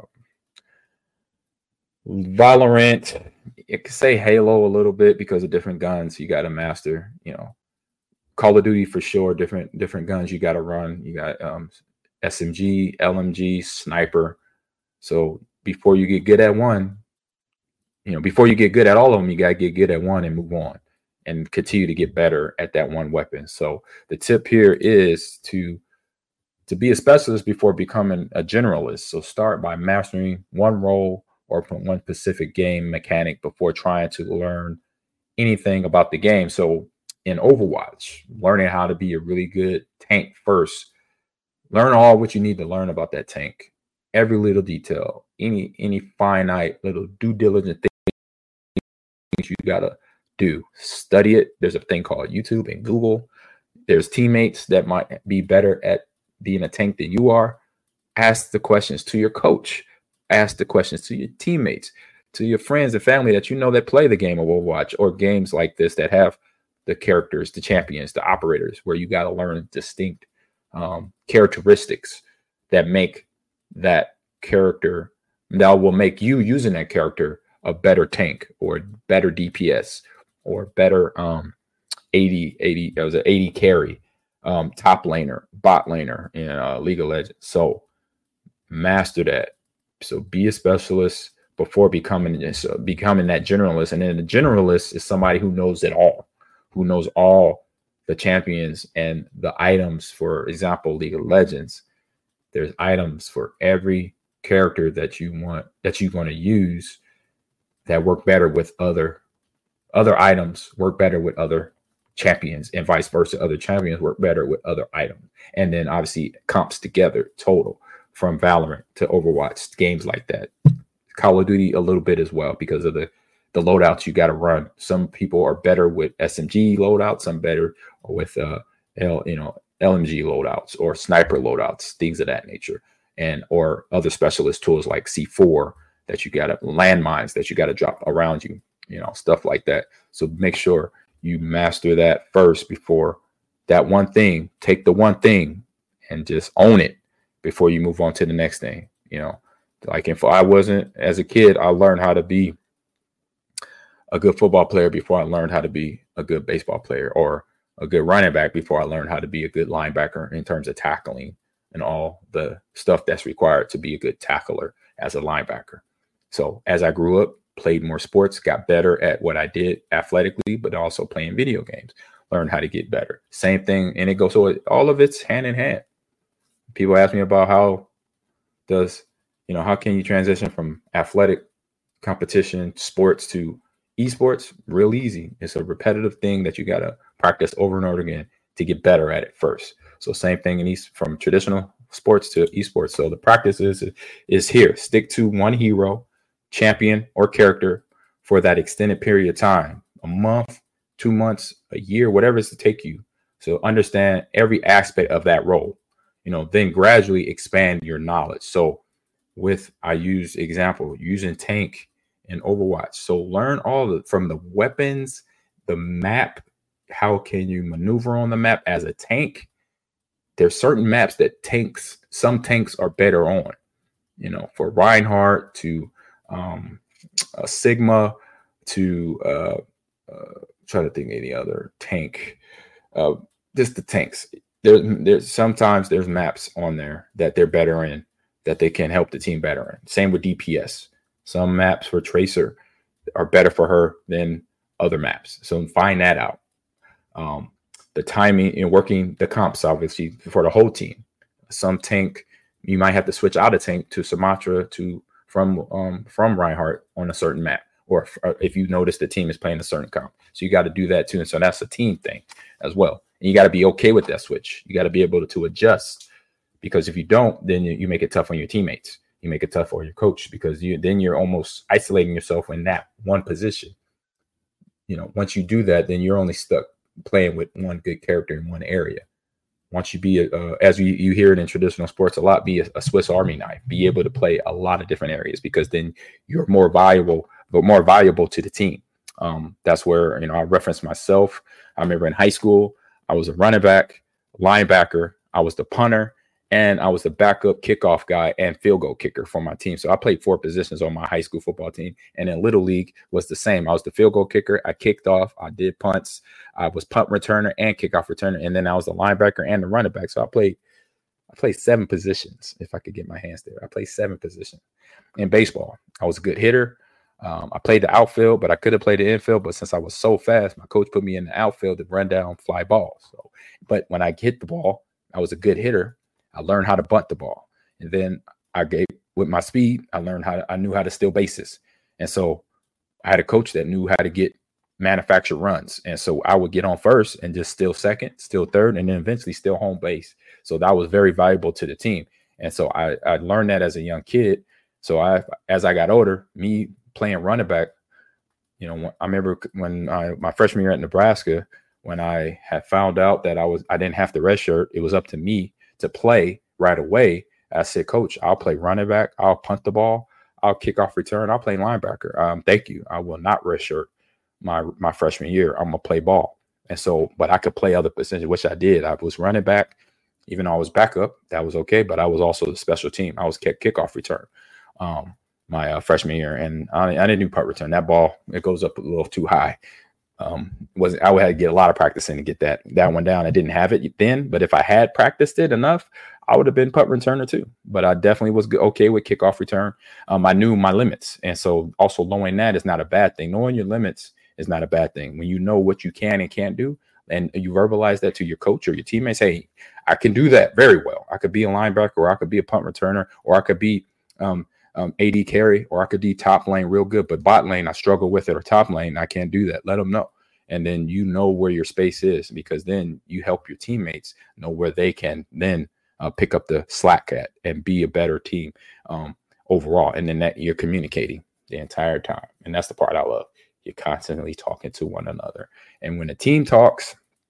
Valorant, it could say Halo a little bit because of different guns you got to master. You know, Call of Duty for sure, different guns you got to run. You got SMG, LMG, sniper. So before you get good at one, you know, before you get good at all of them, you got to get good at one and move on and continue to get better at that one weapon. So the tip here is to be a specialist before becoming a generalist. So start by mastering one role or one specific game mechanic before trying to learn anything about the game. So in Overwatch, learning how to be a really good tank first, learn all what you need to learn about that tank, every little detail, any finite little due diligent things you gotta do. Study it. There's a thing called YouTube and Google. There's teammates that might be better at being a tank than you are. Ask the questions to your coach. Ask the questions to your teammates, to your friends and family that you know that play the game of Overwatch or games like this that have the characters, the champions, the operators, where you got to learn distinct characteristics that make that character, that will make you using that character a better tank or better DPS or better 80 carry, top laner, bot laner in League of Legends. So master that. So be a specialist before becoming that generalist. And then the generalist is somebody who knows it all, who knows all the champions and the items. For example, League of Legends, there's items for every character that you want to use that work better with other items, work better with other champions, and vice versa. Other champions work better with other items. And then obviously comps together total. From Valorant to Overwatch, games like that. Call of Duty a little bit as well because of the the loadouts you got to run. Some people are better with SMG loadouts, some better with LMG loadouts or sniper loadouts, things of that nature, and or other specialist tools like C4 that you got to landmines that you got to drop around you, stuff like that. So make sure you master that first before that one thing. Take the one thing and just own it before you move on to the next thing. Like if I wasn't, as a kid, I learned how to be a good football player before I learned how to be a good baseball player, or a good running back before I learned how to be a good linebacker in terms of tackling and all the stuff that's required to be a good tackler as a linebacker. So as I grew up, played more sports, got better at what I did athletically, but also playing video games, learned how to get better. Same thing. And it goes, so all of it's hand in hand. People ask me about how can you transition from athletic competition sports to esports? Real easy. It's a repetitive thing that you got to practice over and over again to get better at it first. So same thing from traditional sports to esports. So the practice is here. Stick to one hero, champion, or character for that extended period of time, a month, 2 months, a year, whatever it's to take you. So understand every aspect of that role, then gradually expand your knowledge. So I use example using tank in Overwatch. So learn from the weapons, the map, how can you maneuver on the map as a tank. There's certain maps that some tanks are better on, for Reinhardt to Sigma to try to think of any other tank. Just the tanks. There's sometimes there's maps on there that they're better in, that they can help the team better in. Same with DPS. Some maps for Tracer are better for her than other maps. So find that out. The timing and working the comps, obviously, for the whole team. Some tank, you might have to switch out a tank to Sumatra from Reinhardt on a certain map, or if you notice the team is playing a certain comp. So you got to do that too. And so that's a team thing as well. And you got to be okay with that switch. You got to be able to adjust, because if you don't, then you make it tough on your teammates. You make it tough for your coach, because then you're almost isolating yourself in that one position. Once you do that, then you're only stuck playing with one good character in one area. Once you be as you hear it in traditional sports a lot, be a Swiss Army knife, be able to play a lot of different areas, because then you're more valuable to the team. That's where, I reference myself. I remember in high school, I was a running back, linebacker, I was the punter, and I was the backup kickoff guy and field goal kicker for my team. So I played 4 positions on my high school football team. And in Little League was the same. I was the field goal kicker. I kicked off. I did punts. I was punt returner and kickoff returner. And then I was the linebacker and the running back. So I played 7 positions, if I could get my hands there. I played 7 positions. In baseball, I was a good hitter. I played the outfield, but I could have played the infield. But since I was so fast, my coach put me in the outfield to run down fly balls. But when I hit the ball, I was a good hitter. I learned how to bunt the ball. And then with my speed, I knew how to steal bases. And so I had a coach that knew how to get manufactured runs. And so I would get on first and just steal second, steal third, and then eventually steal home base. So that was very valuable to the team. And so I learned that as a young kid. So as I got older, me playing running back, I remember when my freshman year at Nebraska, when I had found out that I didn't have to redshirt, it was up to me to play right away. I said, Coach, I'll play running back. I'll punt the ball. I'll kick off return. I'll play linebacker. Thank you. I will not redshirt my freshman year. I'm going to play ball. And so, but I could play other positions, which I did. I was running back, even though I was backup. That was okay. But I was also the special team. I was kickoff return my freshman year. And I didn't do punt return. That ball, it goes up a little too high. I would have to get a lot of practice in to get that one down. I didn't have it then, but if I had practiced it enough, I would have been punt returner too. But I definitely was okay with kickoff return. I knew my limits, and so also knowing that is not a bad thing. Knowing your limits is not a bad thing. When you know what you can and can't do, and you verbalize that to your coach or your teammates, hey, I can do that very well. I could be a linebacker, or I could be a punt returner, or I could be AD carry, or I could do top lane real good, but bot lane I struggle with it, or top lane I can't do that. Let them know. And then you know where your space is, because then you help your teammates know where they can then pick up the slack at and be a better team overall. And then that you're communicating the entire time. And that's the part I love. You're constantly talking to one another. And when a team talks,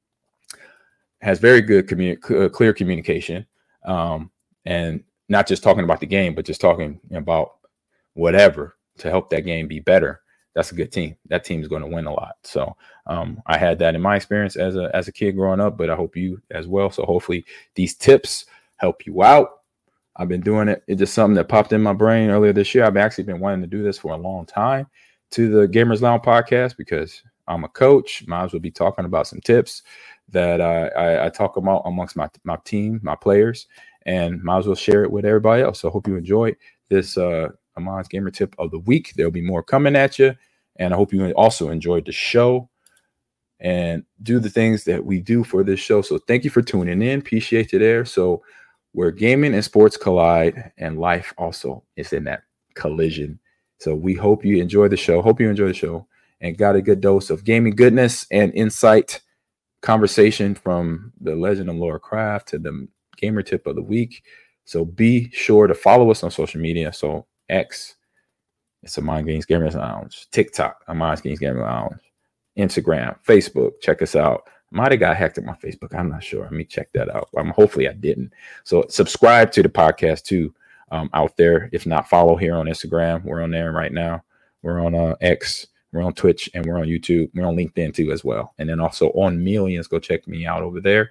has very good clear communication, and not just talking about the game, but just talking about whatever to help that game be better. That's a good team. That team's going to win a lot. So I had that in my experience as a kid growing up, but I hope you as well. So hopefully these tips help you out. I've been doing it. It's just something that popped in my brain earlier this year. I've actually been wanting to do this for a long time to the Gamers Lounge podcast because I'm a coach. Might as well be talking about some tips that I talk about amongst my team, my players, and might as well share it with everybody else. So I hope you enjoyed this Amon's Gamer Tip of the Week. There'll be more coming at you. And I hope you also enjoyed the show and do the things that we do for this show. So thank you for tuning in. Appreciate you there. So where gaming and sports collide and life also is in that collision. So we hope you enjoy the show. Hope you enjoy the show and got a good dose of gaming goodness and insight conversation from the legend of Laura Craft to the Gamer Tip of the Week. So be sure to follow us on social media. So X, it's Amon Games Gamers Lounge. TikTok, Amon Games Gamers Lounge. Instagram, Facebook, check us out. Might have got hacked at my Facebook. I'm not sure. Let me check that out. Hopefully I didn't. So subscribe to the podcast too out there. If not, follow here on Instagram. We're on there right now. We're on X. We're on Twitch and we're on YouTube. We're on LinkedIn too as well. And then also on Millions. Go check me out over there.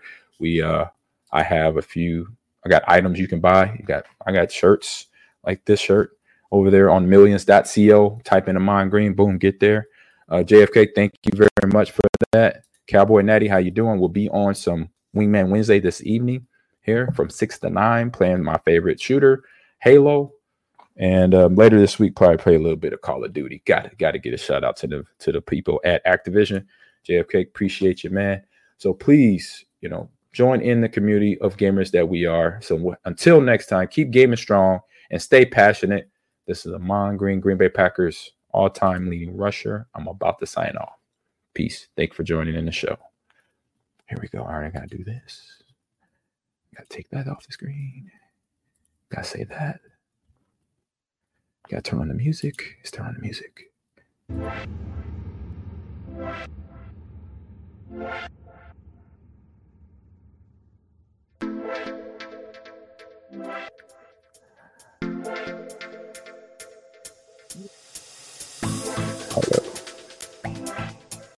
I have a few. I got items you can buy. I got shirts like this shirt over there on millions.co. Type in Amon Green, boom, get there. JFK, thank you very much for that. Cowboy Natty, how you doing? We'll be on some Wingman Wednesday this evening here from 6 to 9, playing my favorite shooter, Halo. And later this week, probably play a little bit of Call of Duty. Got to get a shout out to the people at Activision. JFK, appreciate you, man. So please, join in the community of gamers that we are. So until next time, keep gaming strong and stay passionate. This is Amon Green Bay Packers all-time leading rusher. I'm about to sign off. Peace. Thank you for joining in the show. Here we go. All right, I got to do this. Got to take that off the screen. Got to say that. Got to turn on the music. Let's turn on the music.